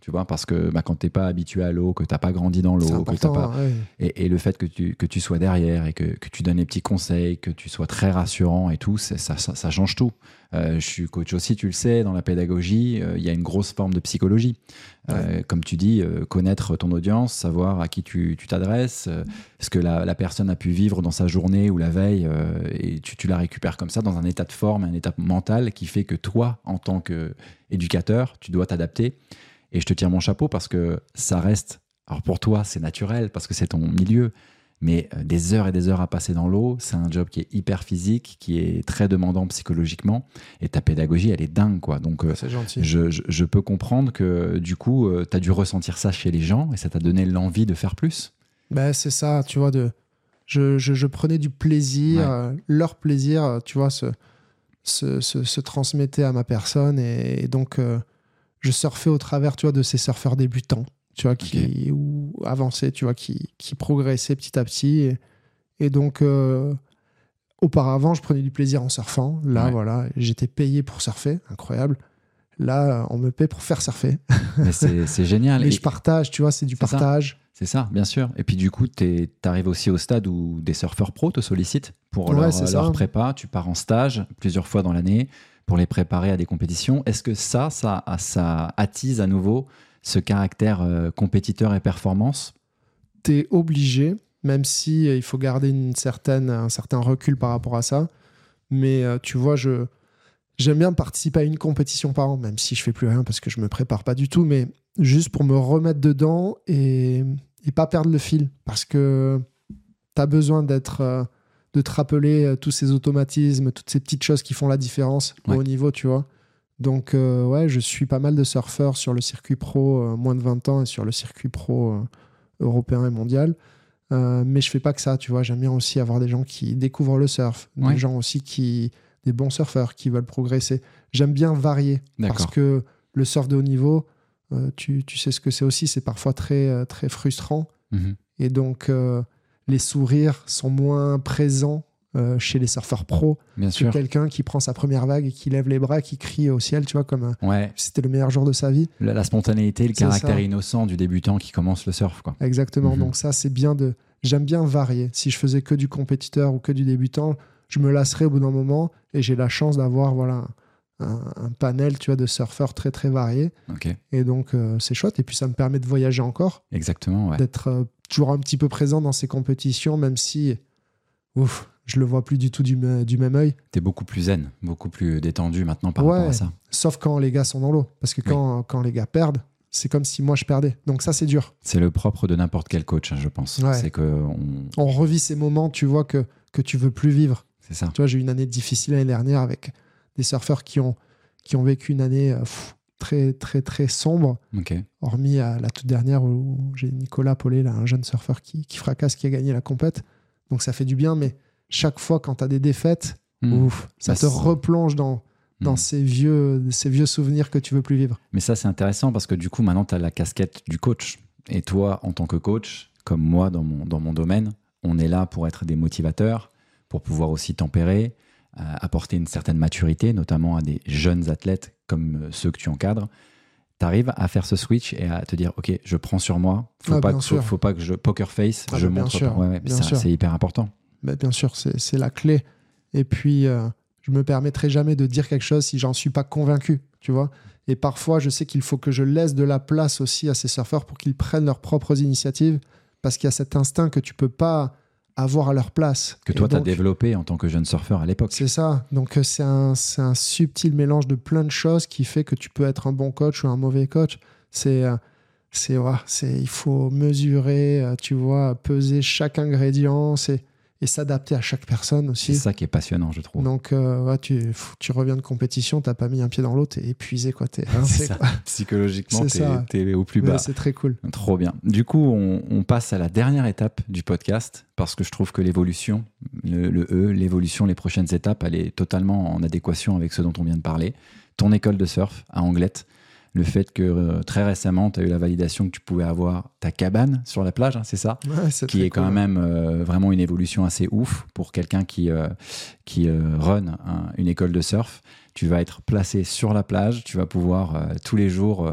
S1: tu vois, parce que bah, quand t'es pas habitué à l'eau, que t'as pas grandi dans l'eau,
S2: C'est
S1: que t'as
S2: important,
S1: pas...
S2: ouais.
S1: et, et le fait que tu, que tu sois derrière et que, que tu donnes les petits conseils, que tu sois très rassurant et tout, c'est, ça, ça, ça change tout. Euh, je suis coach aussi, tu le sais, dans la pédagogie, il euh, y a une grosse forme de psychologie. Euh,
S2: Ouais.
S1: comme tu dis, euh, connaître ton audience, savoir à qui tu, tu t'adresses, euh, ce que la, la personne a pu vivre dans sa journée ou la veille, euh, et tu, tu la récupères comme ça dans un état de forme, un état mental qui fait que toi, en tant qu'éducateur, tu dois t'adapter. Et je te tire mon chapeau parce que ça reste... Alors pour toi, c'est naturel parce que c'est ton milieu, mais des heures et des heures à passer dans l'eau, c'est un job qui est hyper physique, qui est très demandant psychologiquement, et ta pédagogie, elle est dingue, quoi. Donc, euh,
S2: C'est gentil.
S1: je, je, je peux comprendre que du coup, euh, tu as dû ressentir ça chez les gens et ça t'a donné l'envie de faire plus.
S2: Ben, c'est ça, tu vois, de... je, je, je prenais du plaisir,
S1: Ouais.
S2: euh, leur plaisir, euh, tu vois, se, se, se, se transmettait à ma personne, et, et donc euh, je surfais au travers, tu vois, de ces surfeurs débutants, tu vois, qui
S1: Okay.
S2: ou avançaient, tu vois, qui, qui progressaient petit à petit, et, et donc euh, auparavant, je prenais du plaisir en surfant. Là,
S1: Ouais.
S2: voilà, j'étais payé pour surfer, incroyable. Là, on me paie pour faire surfer.
S1: Mais c'est, c'est génial.
S2: Mais
S1: Et
S2: je partage, tu vois, c'est du
S1: c'est ça.
S2: partage.
S1: C'est ça, bien sûr. Et puis du coup, tu arrives aussi au stade où des surfeurs pros te sollicitent pour
S2: Ouais,
S1: leur,
S2: c'est
S1: leur
S2: ça.
S1: prépa. Tu pars en stage plusieurs fois dans l'année pour les préparer à des compétitions. Est-ce que ça, ça, ça attise à nouveau ce caractère euh, compétiteur et performance?
S2: Tu es obligé, même si euh, il faut garder une certaine, un certain recul par rapport à ça. Mais euh, tu vois, je, j'aime bien participer à une compétition par an, même si je fais plus rien parce que je me prépare pas du tout, mais juste pour me remettre dedans et, et pas perdre le fil. Parce que tu as besoin d'être, euh, de te rappeler euh, tous ces automatismes, toutes ces petites choses qui font la différence
S1: Ouais.
S2: au haut niveau, tu vois. Donc, euh, ouais, je suis pas mal de surfeurs sur le circuit pro euh, moins de vingt ans et sur le circuit pro euh, européen et mondial. Euh, mais je fais pas que ça, tu vois. J'aime bien aussi avoir des gens qui découvrent le surf,
S1: Ouais.
S2: des gens aussi qui, des bons surfeurs qui veulent progresser. J'aime bien varier
S1: D'accord.
S2: parce que le surf de haut niveau, euh, tu, tu sais ce que c'est aussi, c'est parfois très, euh, très frustrant.
S1: Mhm.
S2: Et donc, euh, les sourires sont moins présents euh, chez les surfeurs pros
S1: Bien
S2: que
S1: sûr.
S2: quelqu'un qui prend sa première vague et qui lève les bras, qui crie au ciel, tu vois, comme euh,
S1: Ouais.
S2: si c'était le meilleur jour de sa vie.
S1: La, la spontanéité, le
S2: C'est
S1: caractère
S2: ça.
S1: innocent du débutant qui commence le surf, quoi.
S2: Exactement.
S1: Mhm.
S2: Donc ça, c'est bien de... J'aime bien varier. Si je faisais que du compétiteur ou que du débutant, je me lasserais au bout d'un moment, et j'ai la chance d'avoir voilà, un, un panel, tu vois, de surfeurs très, très variés.
S1: Ok.
S2: Et donc, euh, c'est chouette. Et puis, ça me permet de voyager encore,
S1: Exactement, ouais.
S2: d'être euh, toujours un petit peu présent dans ces compétitions, même si, ouf, je le vois plus du tout du, me- du même œil.
S1: T'es beaucoup plus zen, beaucoup plus détendu maintenant par
S2: Ouais.
S1: rapport à ça.
S2: Sauf quand les gars sont dans l'eau. Parce que quand, quand les gars perdent, c'est comme si moi, je perdais. Donc ça, c'est dur.
S1: C'est le propre de n'importe quel coach, hein, je pense.
S2: Ouais.
S1: C'est que on...
S2: On revit ces moments, tu vois, que, que tu veux plus vivre.
S1: c'est ça.
S2: Tu vois, j'ai eu une année difficile l'année dernière avec des surfeurs qui ont, qui ont vécu une année euh, pff, très, très, très sombre.
S1: Ok.
S2: Hormis à la toute dernière où j'ai Nicolas Paulet, là, un jeune surfeur qui, qui fracasse, qui a gagné la compète. Donc ça fait du bien, mais chaque fois quand tu as des défaites,
S1: Hmm.
S2: ouf, ça
S1: Bah,
S2: te
S1: c'est-
S2: replonge dans, dans
S1: Hmm.
S2: ces, vieux, ces vieux souvenirs que tu veux plus vivre.
S1: Mais ça, c'est intéressant parce que du coup, maintenant, tu as la casquette du coach. Et toi, en tant que coach, comme moi dans mon, dans mon domaine, on est là pour être des motivateurs, pour pouvoir aussi tempérer, euh, apporter une certaine maturité, notamment à des jeunes athlètes comme euh, ceux que tu encadres. Tu arrives à faire ce switch et à te dire, OK, je prends sur moi. Faut
S2: Ah,
S1: pas
S2: bien
S1: que, faut,
S2: sûr.
S1: faut pas que je poker face,
S2: Ah,
S1: je
S2: bah, bien
S1: montre
S2: sûr,
S1: pas. Ouais, ouais,
S2: bien
S1: ça,
S2: sûr.
S1: c'est hyper important.
S2: Bah, bien sûr, c'est, c'est la clé. Et puis, euh, je me permettrai jamais de dire quelque chose si j'en suis pas convaincu, tu vois. Et parfois, je sais qu'il faut que je laisse de la place aussi à ces surfeurs pour qu'ils prennent leurs propres initiatives, parce qu'il y a cet instinct que tu peux pas avoir à leur place.
S1: Que
S2: Et
S1: toi, tu as
S2: donc,
S1: développé en tant que jeune surfeur à l'époque.
S2: c'est ça. Donc, euh, c'est un, c'est un subtil mélange de plein de choses qui fait que tu peux être un bon coach ou un mauvais coach. C'est... euh, C'est, ouais, c'est, il faut mesurer, euh, tu vois, peser chaque ingrédient c'est, et s'adapter à chaque personne
S1: C'est
S2: aussi.
S1: ça qui est passionnant, je trouve.
S2: Donc, euh, ouais, tu, tu reviens de compétition, t'as pas mis un pied dans l'eau, t'es épuisé, quoi. T'es rincé,
S1: C'est ça.
S2: quoi.
S1: Psychologiquement,
S2: C'est ça.
S1: t'es, t'es au plus
S2: Mais
S1: bas.
S2: c'est très cool.
S1: Trop bien. Du coup, on, on passe à la dernière étape du podcast parce que je trouve que l'évolution, le, le E, l'évolution, les prochaines étapes, elle est totalement en adéquation avec ce dont on vient de parler. Ton école de surf à Anglette, le fait que euh, très récemment, tu as eu la validation que tu pouvais avoir ta cabane sur la plage, hein, c'est ça?
S2: Ouais, c'est
S1: Qui
S2: très
S1: est quand
S2: cool.
S1: même euh, vraiment une évolution assez ouf pour quelqu'un qui, euh, qui euh, run un- une école de surf. Tu vas être placé sur la plage, tu vas pouvoir euh, tous les jours euh,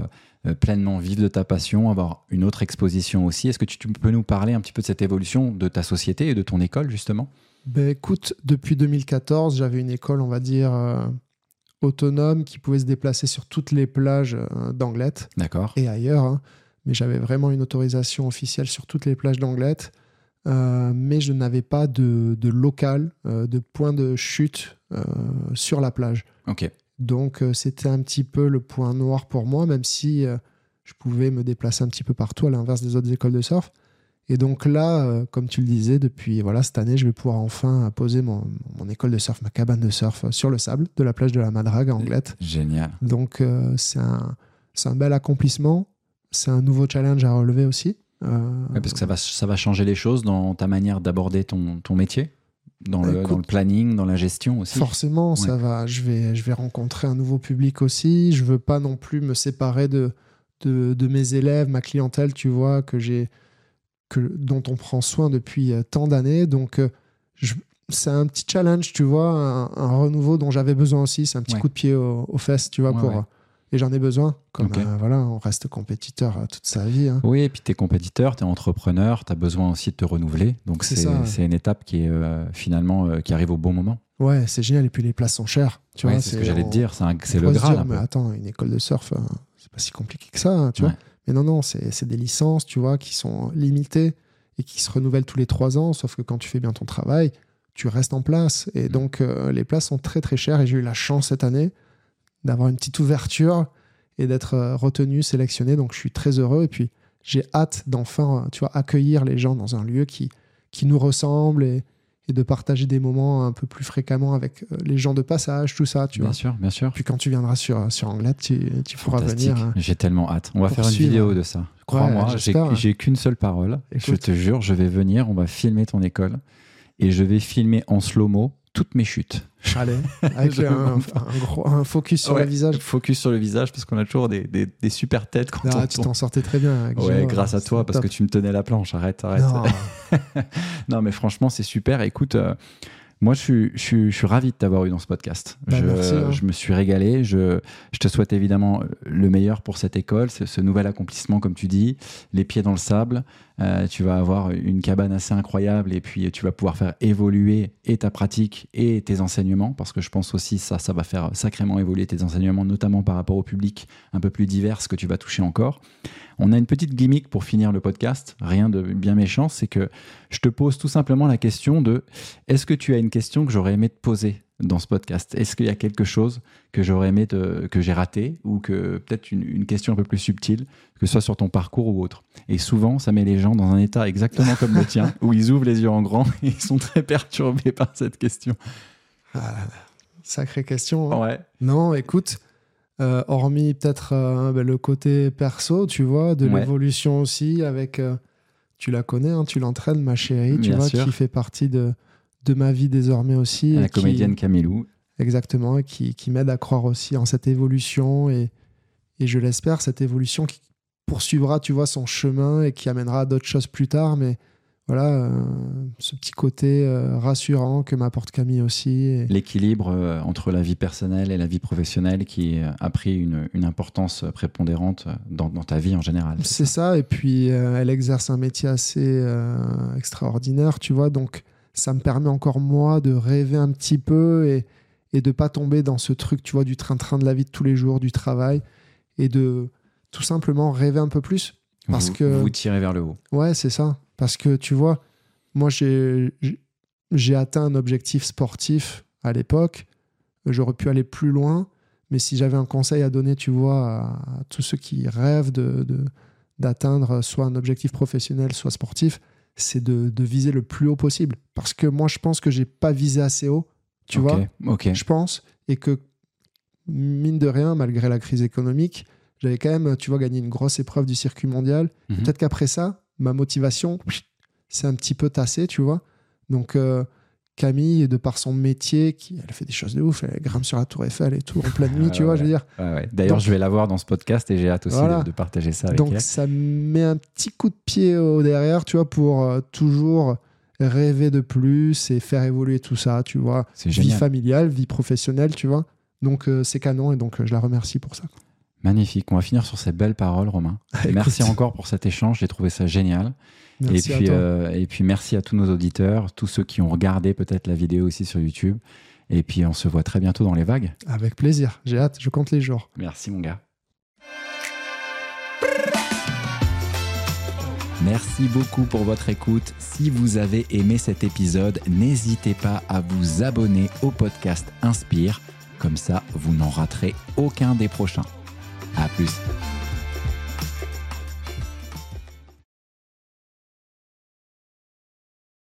S1: euh, pleinement vivre de ta passion, avoir une autre exposition aussi. Est-ce que tu, tu peux nous parler un petit peu de cette évolution de ta société et de ton école, justement ?
S2: Ben écoute, depuis deux mille quatorze, j'avais une école, on va dire, euh, autonome qui pouvait se déplacer sur toutes les plages euh, d'Anglet.
S1: D'accord.
S2: Et ailleurs, hein. Mais j'avais vraiment une autorisation officielle sur toutes les plages d'Anglet. Euh, mais je n'avais pas de, de local, euh, de point de chute euh, sur la plage.
S1: Ok.
S2: Donc, euh, c'était un petit peu le point noir pour moi, même si euh, je pouvais me déplacer un petit peu partout, à l'inverse des autres écoles de surf. Et donc là, euh, comme tu le disais, depuis voilà, cette année, je vais pouvoir enfin poser mon, mon école de surf, ma cabane de surf sur le sable de la plage de la Madrague à Anglet.
S1: Génial.
S2: Donc, euh, c'est un, c'est un bel accomplissement. C'est un nouveau challenge à relever aussi. Euh,
S1: ouais, parce que ça va, ça va changer les choses dans ta manière d'aborder ton, ton métier, dans le,
S2: écoute,
S1: dans le planning, dans la gestion aussi.
S2: Forcément,
S1: ouais.
S2: ça va. Je vais, je vais rencontrer un nouveau public aussi. Je veux pas non plus me séparer de, de, de mes élèves, ma clientèle, tu vois, que j'ai, que, dont on prend soin depuis tant d'années. Donc, je, c'est un petit challenge, tu vois, un, un renouveau dont j'avais besoin aussi. C'est un petit
S1: ouais.
S2: coup de pied aux, aux fesses, tu vois,
S1: ouais,
S2: pour...
S1: Ouais.
S2: Et j'en ai besoin. Comme
S1: okay.
S2: euh, voilà, on reste compétiteur euh, toute sa vie. Hein.
S1: Oui, et puis tu es compétiteur, tu es entrepreneur, tu as besoin aussi de te renouveler. Donc c'est, c'est, ouais. c'est une étape qui est euh, finalement euh, qui arrive au bon moment.
S2: Ouais, c'est génial. Et puis les places sont chères. Tu
S1: ouais,
S2: vois,
S1: c'est,
S2: c'est
S1: ce que j'allais
S2: on,
S1: te dire. C'est, un, c'est le Graal.
S2: Dire, mais attends, une école de surf, euh, c'est pas si compliqué que ça. Hein, tu ouais. vois. Mais non, non, c'est, c'est des licences, tu vois, qui sont limitées et qui se renouvellent tous les trois ans. Sauf que quand tu fais bien ton travail, tu restes en place. Et mmh. donc euh, les places sont très très chères. Et j'ai eu la chance cette année d'avoir une petite ouverture et d'être retenu, sélectionné. Donc, je suis très heureux. Et puis, j'ai hâte d'enfin, tu vois, accueillir les gens dans un lieu qui, qui nous ressemble et, et de partager des moments un peu plus fréquemment avec les gens de passage, tout ça, tu
S1: bien
S2: vois.
S1: Bien sûr, bien sûr.
S2: Puis, quand tu viendras sur, sur Anglet, tu, tu pourras venir. Hein,
S1: j'ai tellement hâte. On va faire une vidéo de ça. Crois-moi, ouais, j'ai, j'ai qu'une seule parole. Écoute. Je te jure, je vais venir, on va filmer ton école et je vais filmer en slow-mo toutes mes chutes.
S2: Allez, avec un, un, gros, un focus sur
S1: ouais,
S2: le visage.
S1: Focus sur le visage, parce qu'on a toujours des, des, des super têtes. Quand
S2: ah,
S1: on
S2: tu t'en sortais très bien. Avec
S1: ouais,
S2: Giro,
S1: grâce à toi, parce top. Que tu me tenais la planche. Arrête, arrête.
S2: Non,
S1: non mais franchement, c'est super. Écoute, euh, moi, je suis, je, suis, je suis ravi de t'avoir eu dans ce podcast.
S2: Bah,
S1: je,
S2: merci, hein.
S1: je me suis régalé. Je, je te souhaite évidemment le meilleur pour cette école, ce, ce nouvel accomplissement, comme tu dis, les pieds dans le sable. Euh, tu vas avoir une cabane assez incroyable et puis tu vas pouvoir faire évoluer et ta pratique et tes enseignements, parce que je pense aussi ça, ça va faire sacrément évoluer tes enseignements, notamment par rapport au public un peu plus divers que tu vas toucher encore. On a une petite gimmick pour finir le podcast, rien de bien méchant, c'est que je te pose tout simplement la question de est-ce que tu as une question que j'aurais aimé te poser dans ce podcast? Est-ce qu'il y a quelque chose que j'aurais aimé te, que j'ai raté, ou que peut-être une, une question un peu plus subtile, que ce soit sur ton parcours ou autre? Et souvent, ça met les gens dans un état exactement comme le tien, où ils ouvrent les yeux en grand et ils sont très perturbés par cette question.
S2: Ah, sacrée question. Hein.
S1: Ouais.
S2: Non, écoute, euh, hormis peut-être euh, ben, le côté perso, tu vois, de ouais. l'évolution aussi, avec, euh, tu la connais, hein, tu l'entraînes, ma chérie, tu
S1: Bien
S2: vois,
S1: sûr.
S2: Qui fait partie de, de ma vie désormais aussi.
S1: La
S2: et
S1: comédienne
S2: qui,
S1: Camilou.
S2: Exactement, et qui, qui m'aide à croire aussi en cette évolution, et, et je l'espère, cette évolution qui poursuivra, tu vois, son chemin et qui amènera à d'autres choses plus tard, mais voilà, euh, ce petit côté euh, rassurant que m'apporte Camille aussi. Et...
S1: L'équilibre euh, entre la vie personnelle et la vie professionnelle qui euh, a pris une, une importance prépondérante dans, dans ta vie en général.
S2: C'est, c'est ça. ça, et puis euh, elle exerce un métier assez euh, extraordinaire, tu vois, donc ça me permet encore, moi, de rêver un petit peu et, et de pas tomber dans ce truc, tu vois, du train-train de la vie de tous les jours, du travail, et de tout simplement rêver un peu plus. Parce
S1: vous,
S2: que...
S1: vous tirez vers le haut.
S2: Ouais, c'est ça. Parce que, tu vois, moi, j'ai, j'ai atteint un objectif sportif à l'époque. J'aurais pu aller plus loin. Mais si j'avais un conseil à donner, tu vois, à, à tous ceux qui rêvent de, de, d'atteindre soit un objectif professionnel, soit sportif, c'est de, de viser le plus haut possible. Parce que moi, je pense que j'ai pas visé assez haut, tu
S1: okay,
S2: vois,
S1: okay.
S2: je pense. Et que, mine de rien, malgré la crise économique, j'avais quand même, tu vois, gagné une grosse épreuve du circuit mondial. Mm-hmm. Peut-être qu'après ça, ma motivation s'est un petit peu tassée, tu vois. Donc, euh, Camille, de par son métier, qui, elle fait des choses de ouf, elle grimpe sur la Tour Eiffel et tout, en pleine nuit, tu
S1: ouais,
S2: vois,
S1: ouais.
S2: je veux dire.
S1: Ouais, ouais. D'ailleurs, Donc, je vais la voir dans ce podcast et j'ai hâte aussi voilà. de, de partager ça avec
S2: Donc,
S1: elle.
S2: Donc, ça met un petit coup de pied au derrière, tu vois, pour euh, toujours rêver de plus et faire évoluer tout ça, tu vois.
S1: C'est
S2: vie
S1: génial.
S2: familiale, vie professionnelle, tu vois. Donc, euh, c'est canon et donc, euh, je la remercie pour ça.
S1: Magnifique. On va finir sur ces belles paroles, Romain. Merci encore pour cet échange. J'ai trouvé ça génial.
S2: Merci
S1: et, puis,
S2: à toi.
S1: Euh, et puis, merci à tous nos auditeurs, tous ceux qui ont regardé peut-être la vidéo aussi sur YouTube. Et puis, on se voit très bientôt dans les vagues.
S2: Avec plaisir. J'ai hâte. Je compte les jours.
S1: Merci, mon gars. Merci beaucoup pour votre écoute. Si vous avez aimé cet épisode, n'hésitez pas à vous abonner au podcast Inspire. Comme ça, vous n'en raterez aucun des prochains. À plus.